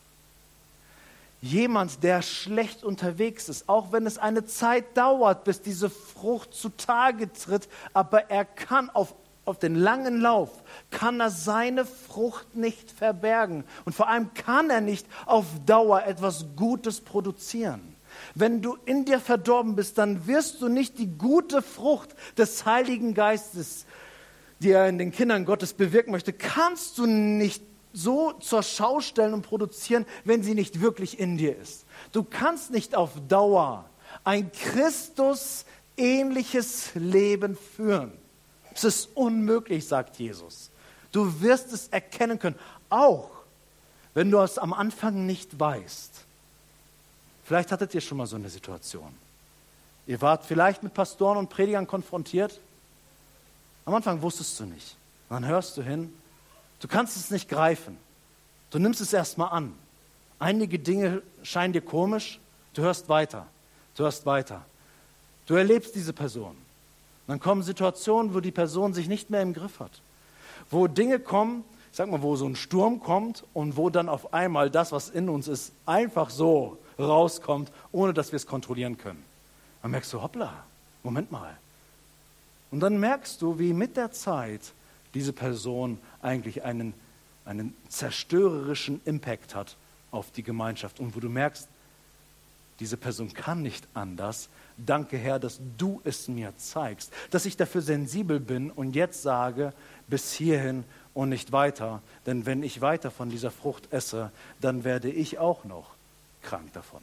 Jemand, der schlecht unterwegs ist, auch wenn es eine Zeit dauert, bis diese Frucht zutage tritt, aber er kann auf auf den langen Lauf kann er seine Frucht nicht verbergen. Und vor allem kann er nicht auf Dauer etwas Gutes produzieren. Wenn du in dir verdorben bist, dann wirst du nicht die gute Frucht des Heiligen Geistes, die er in den Kindern Gottes bewirken möchte, kannst du nicht so zur Schau stellen und produzieren, wenn sie nicht wirklich in dir ist. Du kannst nicht auf Dauer ein Christus-ähnliches Leben führen. Es ist unmöglich, sagt Jesus. Du wirst es erkennen können, auch wenn du es am Anfang nicht weißt. Vielleicht hattet ihr schon mal so eine Situation. Ihr wart vielleicht mit Pastoren und Predigern konfrontiert. Am Anfang wusstest du nicht. Dann hörst du hin. Du kannst es nicht greifen. Du nimmst es erstmal an. Einige Dinge scheinen dir komisch. Du hörst weiter. Du hörst weiter. Du erlebst diese Person. Dann kommen Situationen, wo die Person sich nicht mehr im Griff hat. Wo Dinge kommen, ich sag mal, wo so ein Sturm kommt und wo dann auf einmal das, was in uns ist, einfach so rauskommt, ohne dass wir es kontrollieren können. Dann merkst du, hoppla, Moment mal. Und dann merkst du, wie mit der Zeit diese Person eigentlich einen zerstörerischen Impact hat auf die Gemeinschaft. Und wo du merkst, diese Person kann nicht anders. Danke, Herr, dass du es mir zeigst, dass ich dafür sensibel bin und jetzt sage, bis hierhin und nicht weiter. Denn wenn ich weiter von dieser Frucht esse, dann werde ich auch noch krank davon.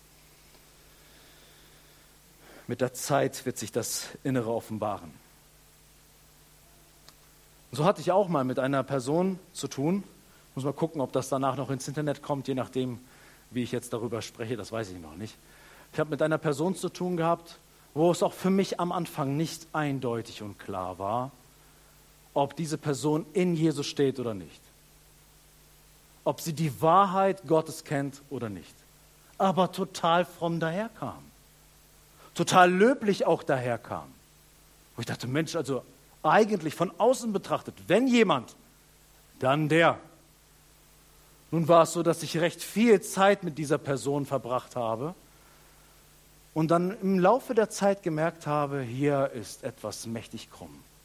Mit der Zeit wird sich das Innere offenbaren. So hatte ich auch mal mit einer Person zu tun. Muss mal gucken, ob das danach noch ins Internet kommt, je nachdem, wie ich jetzt darüber spreche, das weiß ich noch nicht. Ich habe mit einer Person zu tun gehabt, wo es auch für mich am Anfang nicht eindeutig und klar war, ob diese Person in Jesus steht oder nicht. Ob sie die Wahrheit Gottes kennt oder nicht. Aber total fromm daherkam. Total löblich auch daherkam. Wo ich dachte, Mensch, also eigentlich von außen betrachtet, wenn jemand, dann der. Nun war es so, dass ich recht viel Zeit mit dieser Person verbracht habe und dann im Laufe der Zeit gemerkt habe, hier ist etwas mächtig krumm.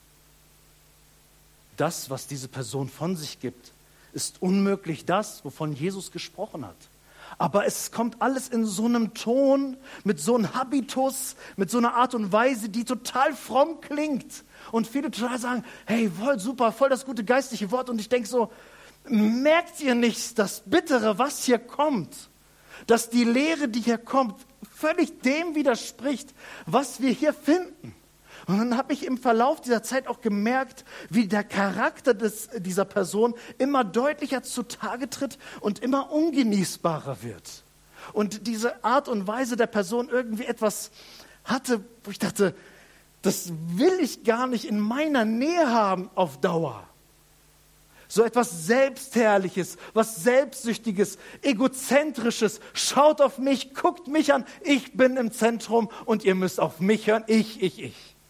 Das, was diese Person von sich gibt, ist unmöglich das, wovon Jesus gesprochen hat. Aber es kommt alles in so einem Ton, mit so einem Habitus, mit so einer Art und Weise, die total fromm klingt. Und viele total sagen, hey, voll super, voll das gute geistliche Wort. Und ich denke so, merkt ihr nicht das Bittere, was hier kommt? Dass die Lehre, die hier kommt, völlig dem widerspricht, was wir hier finden. Und dann habe ich im Verlauf dieser Zeit auch gemerkt, wie der Charakter dieser Person immer deutlicher zutage tritt und immer ungenießbarer wird. Und diese Art und Weise der Person irgendwie etwas hatte, wo ich dachte, das will ich gar nicht in meiner Nähe haben auf Dauer. So etwas Selbstherrliches, was Selbstsüchtiges, Egozentrisches. Schaut auf mich, guckt mich an, ich bin im Zentrum und ihr müsst auf mich hören, ich.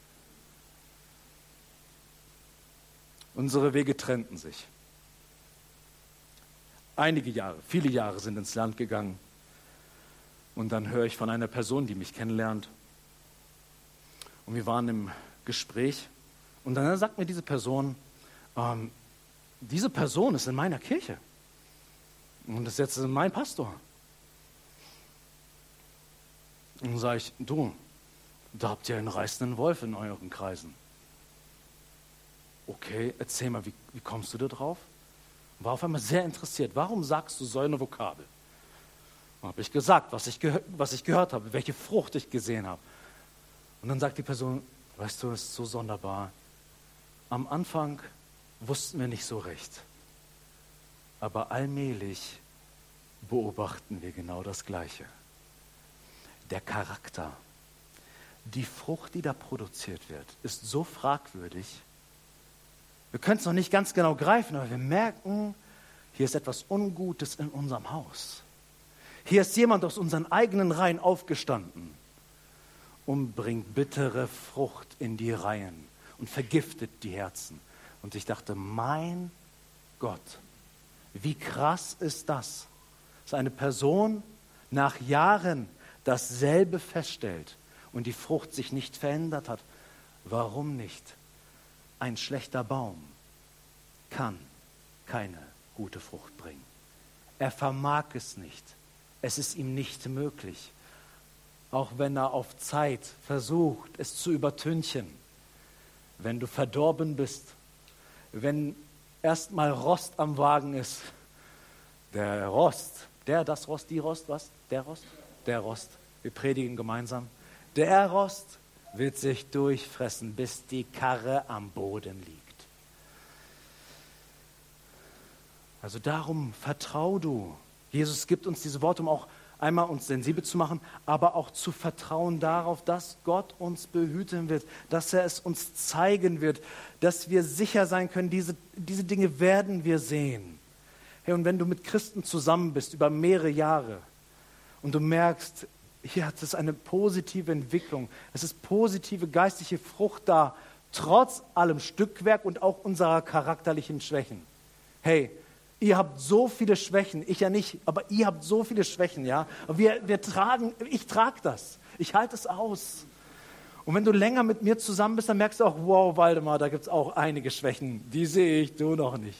Unsere Wege trennten sich. Viele Jahre sind ins Land gegangen. Und dann höre ich von einer Person, die mich kennenlernt. Und wir waren im Gespräch. Und dann sagt mir diese Person ist in meiner Kirche. Und ist jetzt mein Pastor. Und dann sage ich, du, da habt ihr einen reißenden Wolf in euren Kreisen. Okay, erzähl mal, wie kommst du da drauf? War auf einmal sehr interessiert. Warum sagst du so eine Vokabel? Dann habe ich gesagt, was ich gehört habe, welche Frucht ich gesehen habe. Und dann sagt die Person, weißt du, es ist so sonderbar. Am Anfang wussten wir nicht so recht. Aber allmählich beobachten wir genau das Gleiche. Der Charakter, die Frucht, die da produziert wird, ist so fragwürdig. Wir können es noch nicht ganz genau greifen, aber wir merken, hier ist etwas Ungutes in unserem Haus. Hier ist jemand aus unseren eigenen Reihen aufgestanden und bringt bittere Frucht in die Reihen und vergiftet die Herzen. Und ich dachte, mein Gott, wie krass ist das, dass eine Person nach Jahren dasselbe feststellt und die Frucht sich nicht verändert hat. Warum nicht? ein schlechter Baum kann keine gute Frucht bringen. Er vermag es nicht. Es ist ihm nicht möglich. Auch wenn er auf Zeit versucht, es zu übertünchen. Wenn du verdorben bist, wenn erstmal Rost am Wagen ist, der Rost, wir predigen gemeinsam, der Rost wird sich durchfressen, bis die Karre am Boden liegt. Also darum vertrau du. Jesus gibt uns diese Worte, um auch einmal uns sensibel zu machen, aber auch zu vertrauen darauf, dass Gott uns behüten wird, dass er es uns zeigen wird, dass wir sicher sein können, diese Dinge werden wir sehen. Hey, und wenn du mit Christen zusammen bist über mehrere Jahre und du merkst, hier hat es eine positive Entwicklung, es ist positive geistliche Frucht da, trotz allem Stückwerk und auch unserer charakterlichen Schwächen. Hey, ihr habt so viele Schwächen, ich ja nicht, aber ihr habt so viele Schwächen, ja. Ich trage das, ich halte es aus. Und wenn du länger mit mir zusammen bist, dann merkst du auch, wow, Waldemar, da gibt es auch einige Schwächen, die sehe ich, du noch nicht.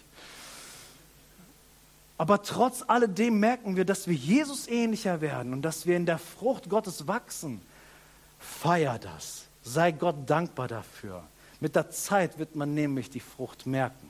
Aber trotz alledem merken wir, dass wir Jesus ähnlicher werden und dass wir in der Frucht Gottes wachsen. Feier das, sei Gott dankbar dafür. Mit der Zeit wird man nämlich die Frucht merken.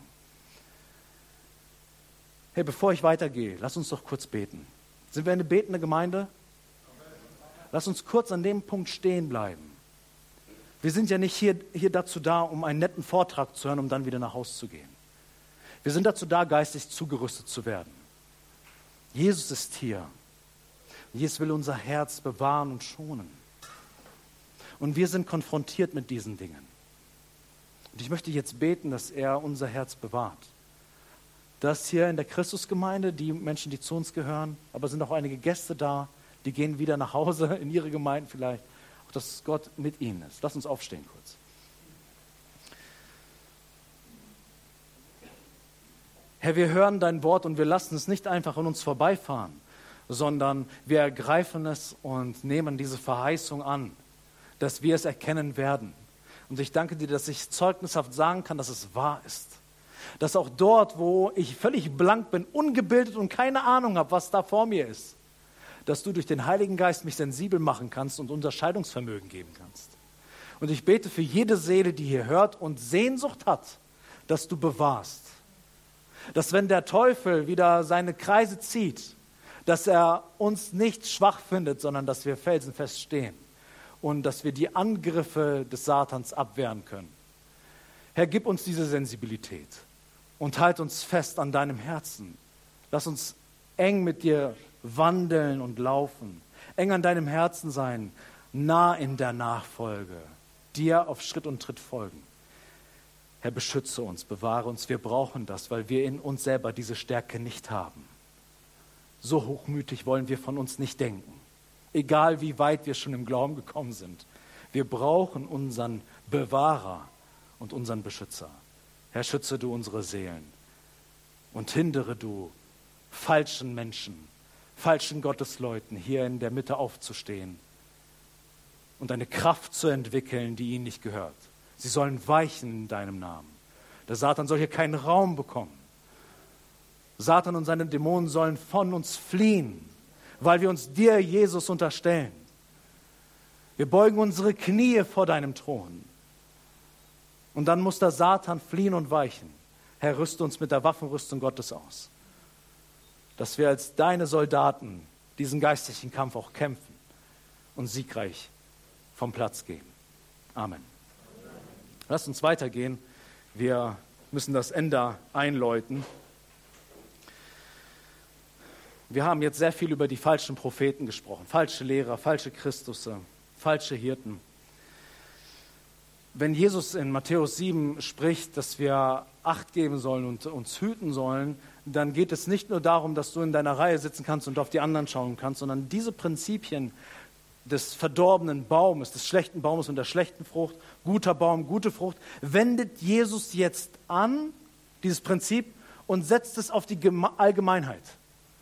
Hey, bevor ich weitergehe, lass uns doch kurz beten. Sind wir eine betende Gemeinde? Lass uns kurz an dem Punkt stehen bleiben. Wir sind ja nicht hier dazu da, um einen netten Vortrag zu hören, um dann wieder nach Hause zu gehen. Wir sind dazu da, geistig zugerüstet zu werden. Jesus ist hier. Jesus will unser Herz bewahren und schonen. Und wir sind konfrontiert mit diesen Dingen. Und ich möchte jetzt beten, dass er unser Herz bewahrt. Das hier in der Christusgemeinde, die Menschen, die zu uns gehören, aber es sind auch einige Gäste da, die gehen wieder nach Hause in ihre Gemeinden vielleicht. Auch dass Gott mit ihnen ist. Lass uns aufstehen kurz. Herr, wir hören dein Wort und wir lassen es nicht einfach an uns vorbeifahren, sondern wir ergreifen es und nehmen diese Verheißung an, dass wir es erkennen werden. Und ich danke dir, dass ich zeugnishaft sagen kann, dass es wahr ist. Dass auch dort, wo ich völlig blank bin, ungebildet und keine Ahnung habe, was da vor mir ist, dass du durch den Heiligen Geist mich sensibel machen kannst und Unterscheidungsvermögen geben kannst. Und ich bete für jede Seele, die hier hört und Sehnsucht hat, dass du bewahrst. Dass wenn der Teufel wieder seine Kreise zieht, dass er uns nicht schwach findet, sondern dass wir felsenfest stehen und dass wir die Angriffe des Satans abwehren können. Herr, gib uns diese Sensibilität und halt uns fest an deinem Herzen. Lass uns eng mit dir wandeln und laufen, eng an deinem Herzen sein, nah in der Nachfolge, dir auf Schritt und Tritt folgen. Herr, beschütze uns, bewahre uns. Wir brauchen das, weil wir in uns selber diese Stärke nicht haben. So hochmütig wollen wir von uns nicht denken. Egal wie weit wir schon im Glauben gekommen sind. Wir brauchen unseren Bewahrer und unseren Beschützer. Herr, schütze du unsere Seelen und hindere du falschen Menschen, falschen Gottesleuten hier in der Mitte aufzustehen und eine Kraft zu entwickeln, die ihnen nicht gehört. Sie sollen weichen in deinem Namen. Der Satan soll hier keinen Raum bekommen. Satan und seine Dämonen sollen von uns fliehen, weil wir uns dir, Jesus, unterstellen. Wir beugen unsere Knie vor deinem Thron. Und dann muss der Satan fliehen und weichen. Herr, rüste uns mit der Waffenrüstung Gottes aus, dass wir als deine Soldaten diesen geistlichen Kampf auch kämpfen und siegreich vom Platz gehen. Amen. Lasst uns weitergehen. Wir müssen das Ende einläuten. Wir haben jetzt sehr viel über die falschen Propheten gesprochen. Falsche Lehrer, falsche Christusse, falsche Hirten. Wenn Jesus in Matthäus 7 spricht, dass wir Acht geben sollen und uns hüten sollen, dann geht es nicht nur darum, dass du in deiner Reihe sitzen kannst und auf die anderen schauen kannst, sondern diese Prinzipien des verdorbenen Baumes, des schlechten Baumes und der schlechten Frucht, guter Baum, gute Frucht, wendet Jesus jetzt an, dieses Prinzip, und setzt es auf die Allgemeinheit.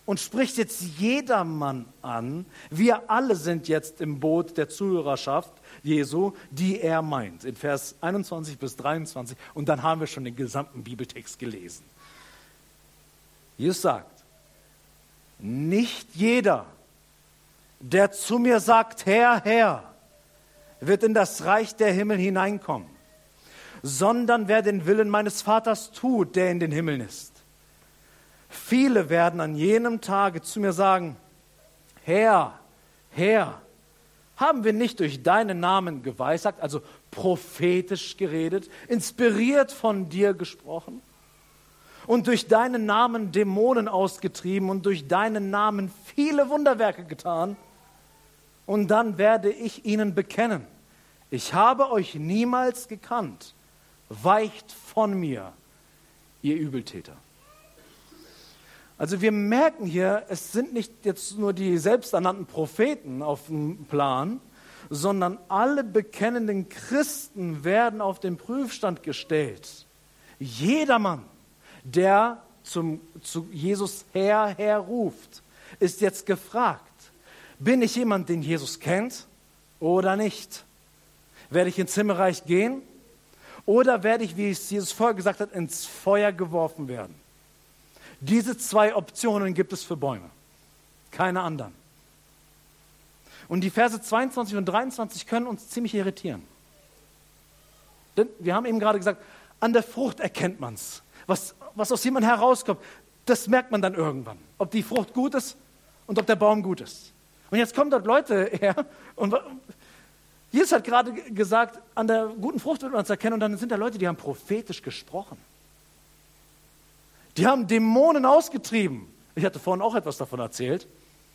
und spricht jetzt jedermann an. Wir alle sind jetzt im Boot der Zuhörerschaft Jesu, die er meint. In Vers 21 bis 23. Und dann haben wir schon den gesamten Bibeltext gelesen. Jesus sagt, nicht jeder, der zu mir sagt, Herr, Herr, wird in das Reich der Himmel hineinkommen, sondern wer den Willen meines Vaters tut, der in den Himmeln ist. Viele werden an jenem Tage zu mir sagen, Herr, Herr, haben wir nicht durch deinen Namen geweissagt, also prophetisch geredet, inspiriert von dir gesprochen und durch deinen Namen Dämonen ausgetrieben und durch deinen Namen viele Wunderwerke getan? Und dann werde ich ihnen bekennen, ich habe euch niemals gekannt, weicht von mir, ihr Übeltäter. Also wir merken hier, es sind nicht jetzt nur die selbsternannten Propheten auf dem Plan, sondern alle bekennenden Christen werden auf den Prüfstand gestellt. Jedermann, der zu Jesus Herr, Herr ruft, ist jetzt gefragt, bin ich jemand, den Jesus kennt oder nicht? Werde ich ins Himmelreich gehen oder werde ich, wie es Jesus vorher gesagt hat, ins Feuer geworfen werden? Diese zwei Optionen gibt es für Bäume, keine anderen. Und die Verse 22 und 23 können uns ziemlich irritieren. Denn wir haben eben gerade gesagt, an der Frucht erkennt man es. Was aus jemandem herauskommt, das merkt man dann irgendwann. Ob die Frucht gut ist und ob der Baum gut ist. Und jetzt kommen dort Leute her und Jesus hat gerade gesagt, an der guten Frucht wird man es erkennen. Und dann sind da Leute, die haben prophetisch gesprochen. Die haben Dämonen ausgetrieben. Ich hatte vorhin auch etwas davon erzählt.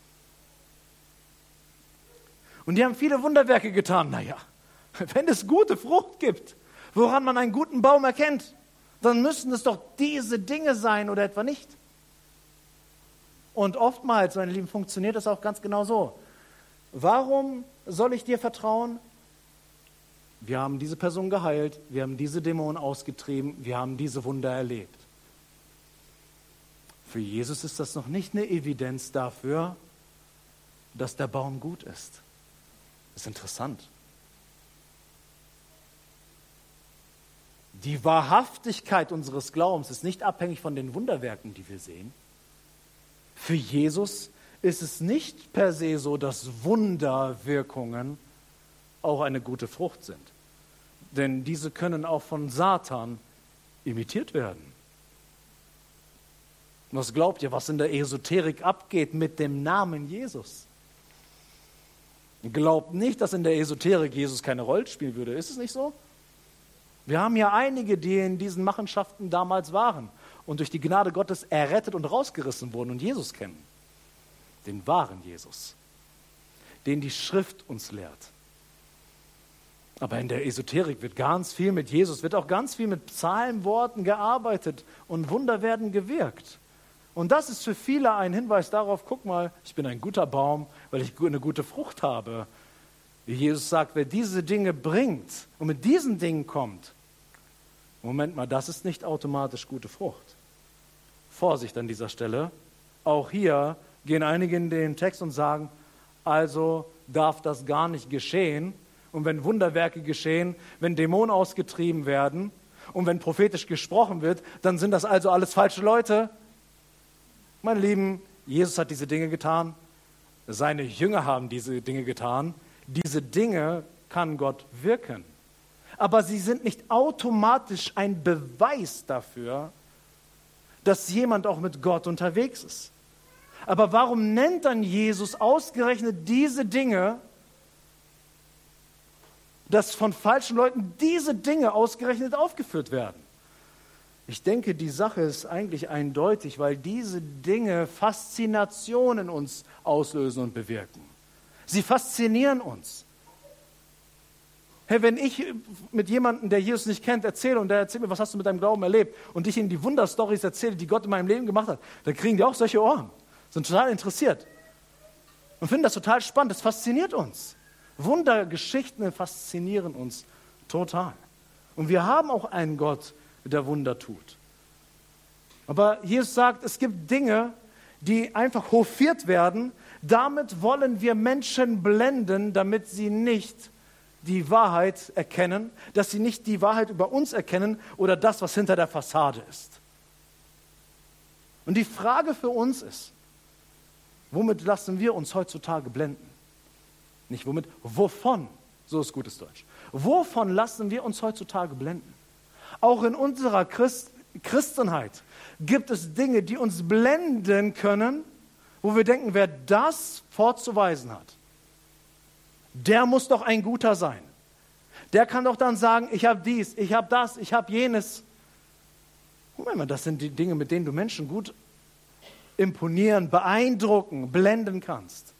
Und die haben viele Wunderwerke getan. Naja, wenn es gute Frucht gibt, woran man einen guten Baum erkennt, dann müssen es doch diese Dinge sein oder etwa nicht. Und oftmals, meine Lieben, funktioniert das auch ganz genau so. Warum soll ich dir vertrauen? Wir haben diese Person geheilt, wir haben diese Dämonen ausgetrieben, wir haben diese Wunder erlebt. Für Jesus ist das noch nicht eine Evidenz dafür, dass der Baum gut ist. Das ist interessant. Die Wahrhaftigkeit unseres Glaubens ist nicht abhängig von den Wunderwerken, die wir sehen. Für Jesus ist es nicht per se so, dass Wunderwirkungen auch eine gute Frucht sind. Denn diese können auch von Satan imitiert werden. Was glaubt ihr, was in der Esoterik abgeht mit dem Namen Jesus? Glaubt nicht, dass in der Esoterik Jesus keine Rolle spielen würde. Ist es nicht so? Wir haben ja einige, die in diesen Machenschaften damals waren und durch die Gnade Gottes errettet und rausgerissen wurden und Jesus kennen. Den wahren Jesus, den die Schrift uns lehrt. Aber in der Esoterik wird ganz viel mit Jesus, wird auch ganz viel mit Psalmworten gearbeitet und Wunder werden gewirkt. Und das ist für viele ein Hinweis darauf, guck mal, ich bin ein guter Baum, weil ich eine gute Frucht habe. Wie Jesus sagt, wer diese Dinge bringt und mit diesen Dingen kommt, Moment mal, das ist nicht automatisch gute Frucht. Vorsicht an dieser Stelle. Auch hier gehen einige in den Text und sagen, also darf das gar nicht geschehen. Und wenn Wunderwerke geschehen, wenn Dämonen ausgetrieben werden und wenn prophetisch gesprochen wird, dann sind das also alles falsche Leute. Meine Lieben, Jesus hat diese Dinge getan. Seine Jünger haben diese Dinge getan. Diese Dinge kann Gott wirken. Aber sie sind nicht automatisch ein Beweis dafür, dass jemand auch mit Gott unterwegs ist. Aber warum nennt dann Jesus ausgerechnet diese Dinge, dass von falschen Leuten diese Dinge ausgerechnet aufgeführt werden? Ich denke, die Sache ist eigentlich eindeutig, weil diese Dinge Faszination in uns auslösen und bewirken. Sie faszinieren uns. Hey, wenn ich mit jemandem, der Jesus nicht kennt, erzähle und der erzählt mir, was hast du mit deinem Glauben erlebt, und ich ihnen die Wunderstories erzähle, die Gott in meinem Leben gemacht hat, dann kriegen die auch solche Ohren, sind total interessiert und finden das total spannend. Das fasziniert uns. Wundergeschichten faszinieren uns total. Und wir haben auch einen Gott, der Wunder tut. Aber Jesus sagt, es gibt Dinge, die einfach hofiert werden. Damit wollen wir Menschen blenden, damit sie nicht die Wahrheit erkennen, dass sie nicht die Wahrheit über uns erkennen oder das, was hinter der Fassade ist. Und die Frage für uns ist, womit lassen wir uns heutzutage blenden? Nicht womit, wovon? So ist gutes Deutsch. Wovon lassen wir uns heutzutage blenden? Auch in unserer Christenheit gibt es Dinge, die uns blenden können, wo wir denken, wer das vorzuweisen hat, der muss doch ein Guter sein. Der kann doch dann sagen, ich habe dies, ich habe das, ich habe jenes. Moment mal, das sind die Dinge, mit denen du Menschen gut imponieren, beeindrucken, blenden kannst.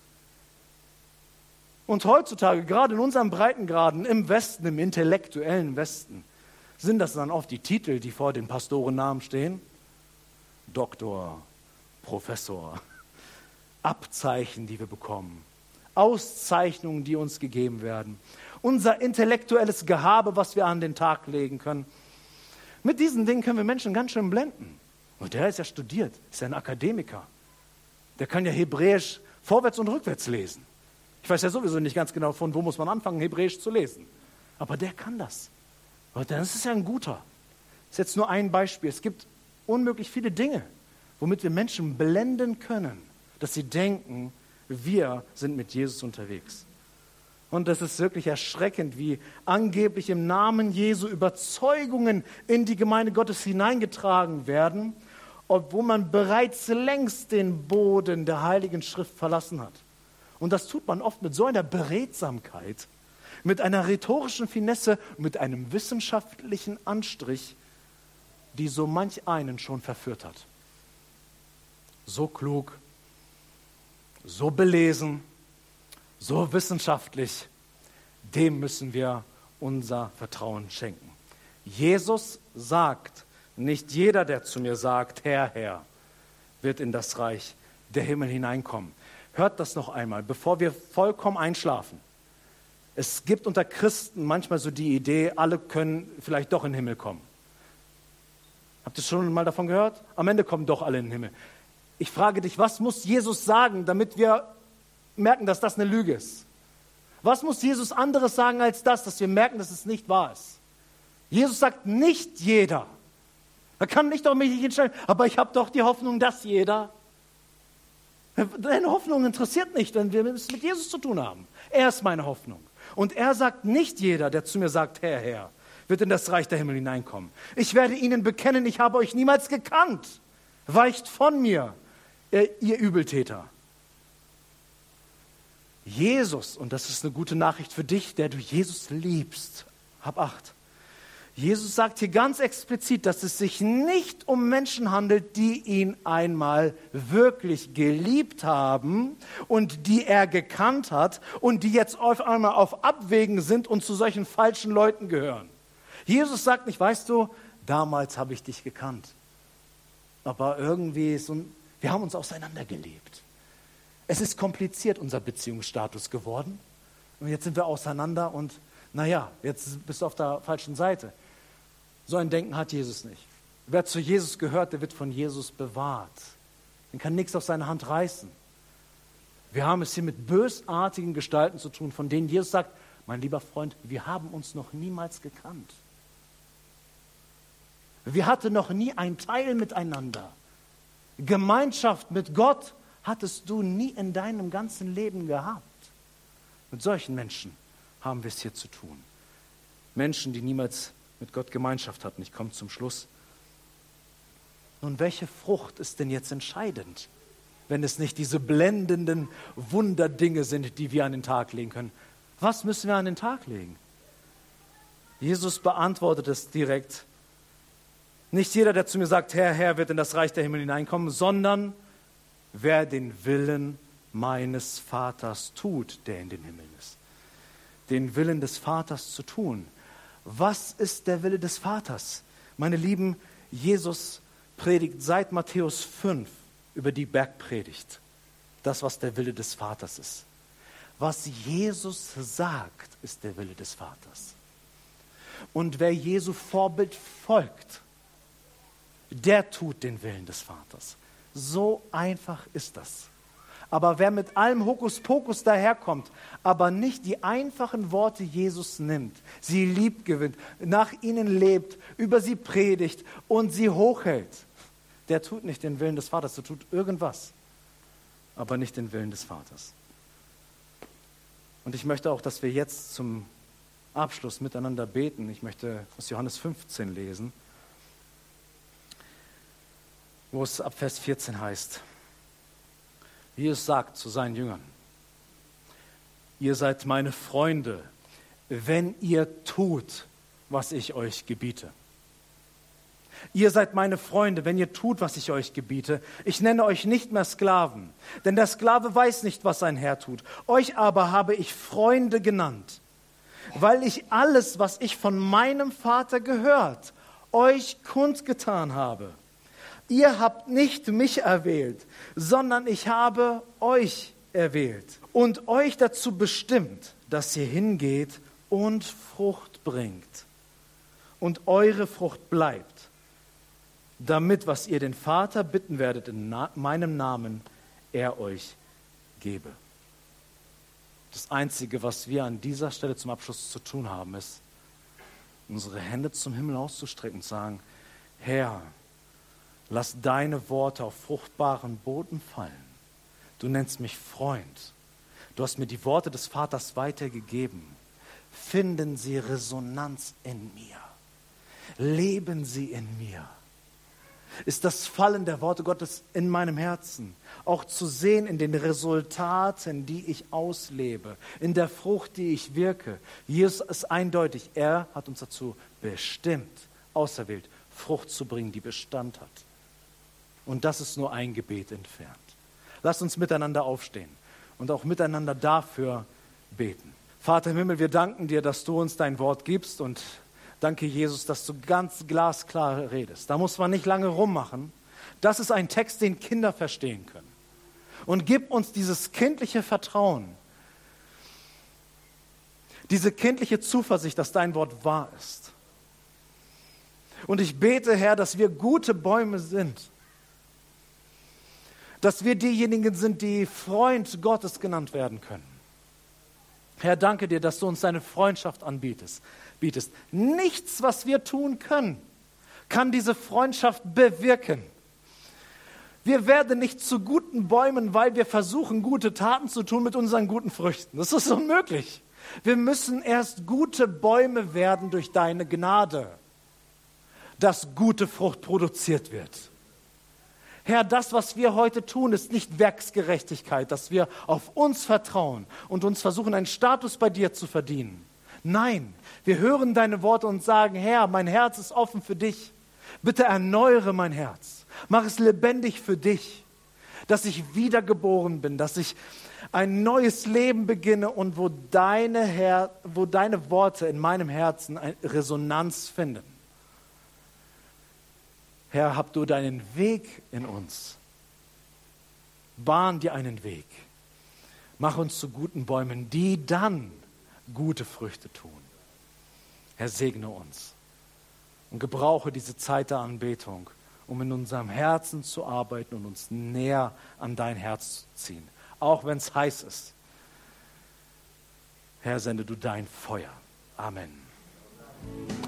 Und heutzutage, gerade in unseren Breitengraden, im Westen, im intellektuellen Westen, sind das dann oft die Titel, die vor den Pastorennamen stehen? Doktor, Professor, Abzeichen, die wir bekommen, Auszeichnungen, die uns gegeben werden, unser intellektuelles Gehabe, was wir an den Tag legen können. Mit diesen Dingen können wir Menschen ganz schön blenden. Und der ist ja studiert, ist ja ein Akademiker. Der kann ja Hebräisch vorwärts und rückwärts lesen. Ich weiß ja sowieso nicht ganz genau, von wo muss man anfangen, Hebräisch zu lesen. Aber der kann das. Und das ist ja ein Guter. Das ist jetzt nur ein Beispiel. Es gibt unmöglich viele Dinge, womit wir Menschen blenden können, dass sie denken, wir sind mit Jesus unterwegs. Und das ist wirklich erschreckend, wie angeblich im Namen Jesu Überzeugungen in die Gemeinde Gottes hineingetragen werden, obwohl man bereits längst den Boden der Heiligen Schrift verlassen hat. Und das tut man oft mit so einer Beredsamkeit, mit einer rhetorischen Finesse, mit einem wissenschaftlichen Anstrich, die so manch einen schon verführt hat. So klug, so belesen, so wissenschaftlich, dem müssen wir unser Vertrauen schenken. Jesus sagt, nicht jeder, der zu mir sagt, Herr, Herr, wird in das Reich der Himmel hineinkommen. Hört das noch einmal, bevor wir vollkommen einschlafen. Es gibt unter Christen manchmal so die Idee, alle können vielleicht doch in den Himmel kommen. Habt ihr schon mal davon gehört? Am Ende kommen doch alle in den Himmel. Ich frage dich, was muss Jesus sagen, damit wir merken, dass das eine Lüge ist? Was muss Jesus anderes sagen als das, dass wir merken, dass es nicht wahr ist? Jesus sagt, nicht jeder. Da kann ich doch mich nicht entscheiden, aber ich habe doch die Hoffnung, dass jeder. Deine Hoffnung interessiert nicht, wenn wir es mit Jesus zu tun haben. Er ist meine Hoffnung. Und er sagt, nicht jeder, der zu mir sagt, Herr, Herr, wird in das Reich der Himmel hineinkommen. Ich werde ihnen bekennen, ich habe euch niemals gekannt. Weicht von mir, ihr Übeltäter. Jesus, und das ist eine gute Nachricht für dich, der du Jesus liebst, hab Acht. Jesus sagt hier ganz explizit, dass es sich nicht um Menschen handelt, die ihn einmal wirklich geliebt haben und die er gekannt hat und die jetzt auf einmal auf Abwägen sind und zu solchen falschen Leuten gehören. Jesus sagt nicht, weißt du, damals habe ich dich gekannt, aber irgendwie wir haben uns auseinandergelebt. Es ist kompliziert, unser Beziehungsstatus geworden. Und jetzt sind wir auseinander und naja, jetzt bist du auf der falschen Seite. So ein Denken hat Jesus nicht. Wer zu Jesus gehört, der wird von Jesus bewahrt. Den kann nichts auf seine Hand reißen. Wir haben es hier mit bösartigen Gestalten zu tun, von denen Jesus sagt, mein lieber Freund, wir haben uns noch niemals gekannt. Wir hatten noch nie ein Teil miteinander. Gemeinschaft mit Gott hattest du nie in deinem ganzen Leben gehabt. Mit solchen Menschen haben wir es hier zu tun. Menschen, die niemals mit Gott Gemeinschaft hatten. Ich komme zum Schluss. Nun, welche Frucht ist denn jetzt entscheidend, wenn es nicht diese blendenden Wunderdinge sind, die wir an den Tag legen können? Was müssen wir an den Tag legen? Jesus beantwortet es direkt. Nicht jeder, der zu mir sagt, Herr, Herr, wird in das Reich der Himmel hineinkommen, sondern wer den Willen meines Vaters tut, der in den Himmeln ist. Den Willen des Vaters zu tun. Was ist der Wille des Vaters? Meine Lieben, Jesus predigt seit Matthäus 5 über die Bergpredigt. Das, was der Wille des Vaters ist. Was Jesus sagt, ist der Wille des Vaters. Und wer Jesu Vorbild folgt, der tut den Willen des Vaters. So einfach ist das. Aber wer mit allem Hokuspokus daherkommt, aber nicht die einfachen Worte Jesus nimmt, sie lieb gewinnt, nach ihnen lebt, über sie predigt und sie hochhält, der tut nicht den Willen des Vaters, der tut irgendwas, aber nicht den Willen des Vaters. Und ich möchte auch, dass wir jetzt zum Abschluss miteinander beten. Ich möchte aus Johannes 15 lesen, wo es ab Vers 14 heißt: Jesus sagt zu seinen Jüngern: Ihr seid meine Freunde, wenn ihr tut, was ich euch gebiete. Ihr seid meine Freunde, wenn ihr tut, was ich euch gebiete. Ich nenne euch nicht mehr Sklaven, denn der Sklave weiß nicht, was sein Herr tut. Euch aber habe ich Freunde genannt, weil ich alles, was ich von meinem Vater gehört, euch kundgetan habe. Ihr habt nicht mich erwählt, sondern ich habe euch erwählt und euch dazu bestimmt, dass ihr hingeht und Frucht bringt und eure Frucht bleibt, damit, was ihr den Vater bitten werdet in meinem Namen, er euch gebe. Das Einzige, was wir an dieser Stelle zum Abschluss zu tun haben, ist, unsere Hände zum Himmel auszustrecken und sagen: Herr, lass deine Worte auf fruchtbaren Boden fallen. Du nennst mich Freund. Du hast mir die Worte des Vaters weitergegeben. Finden sie Resonanz in mir. Leben sie in mir. Ist das Fallen der Worte Gottes in meinem Herzen auch zu sehen in den Resultaten, die ich auslebe, in der Frucht, die ich wirke. Jesus ist eindeutig, er hat uns dazu bestimmt, auserwählt, Frucht zu bringen, die Bestand hat. Und das ist nur ein Gebet entfernt. Lasst uns miteinander aufstehen und auch miteinander dafür beten. Vater im Himmel, wir danken dir, dass du uns dein Wort gibst, und danke, Jesus, dass du ganz glasklar redest. Da muss man nicht lange rummachen. Das ist ein Text, den Kinder verstehen können. Und gib uns dieses kindliche Vertrauen, diese kindliche Zuversicht, dass dein Wort wahr ist. Und ich bete, Herr, dass wir gute Bäume sind. Dass wir diejenigen sind, die Freund Gottes genannt werden können. Herr, danke dir, dass du uns deine Freundschaft anbietest. Nichts, was wir tun können, kann diese Freundschaft bewirken. Wir werden nicht zu guten Bäumen, weil wir versuchen, gute Taten zu tun mit unseren guten Früchten. Das ist unmöglich. Wir müssen erst gute Bäume werden durch deine Gnade, dass gute Frucht produziert wird. Herr, das, was wir heute tun, ist nicht Werksgerechtigkeit, dass wir auf uns vertrauen und uns versuchen, einen Status bei dir zu verdienen. Nein, wir hören deine Worte und sagen: Herr, mein Herz ist offen für dich. Bitte erneuere mein Herz. Mach es lebendig für dich, dass ich wiedergeboren bin, dass ich ein neues Leben beginne und wo deine Worte in meinem Herzen eine Resonanz finden. Herr, hab du deinen Weg in uns. Bahn dir einen Weg. Mach uns zu guten Bäumen, die dann gute Früchte tun. Herr, segne uns und gebrauche diese Zeit der Anbetung, um in unserem Herzen zu arbeiten und uns näher an dein Herz zu ziehen. Auch wenn es heiß ist. Herr, sende du dein Feuer. Amen.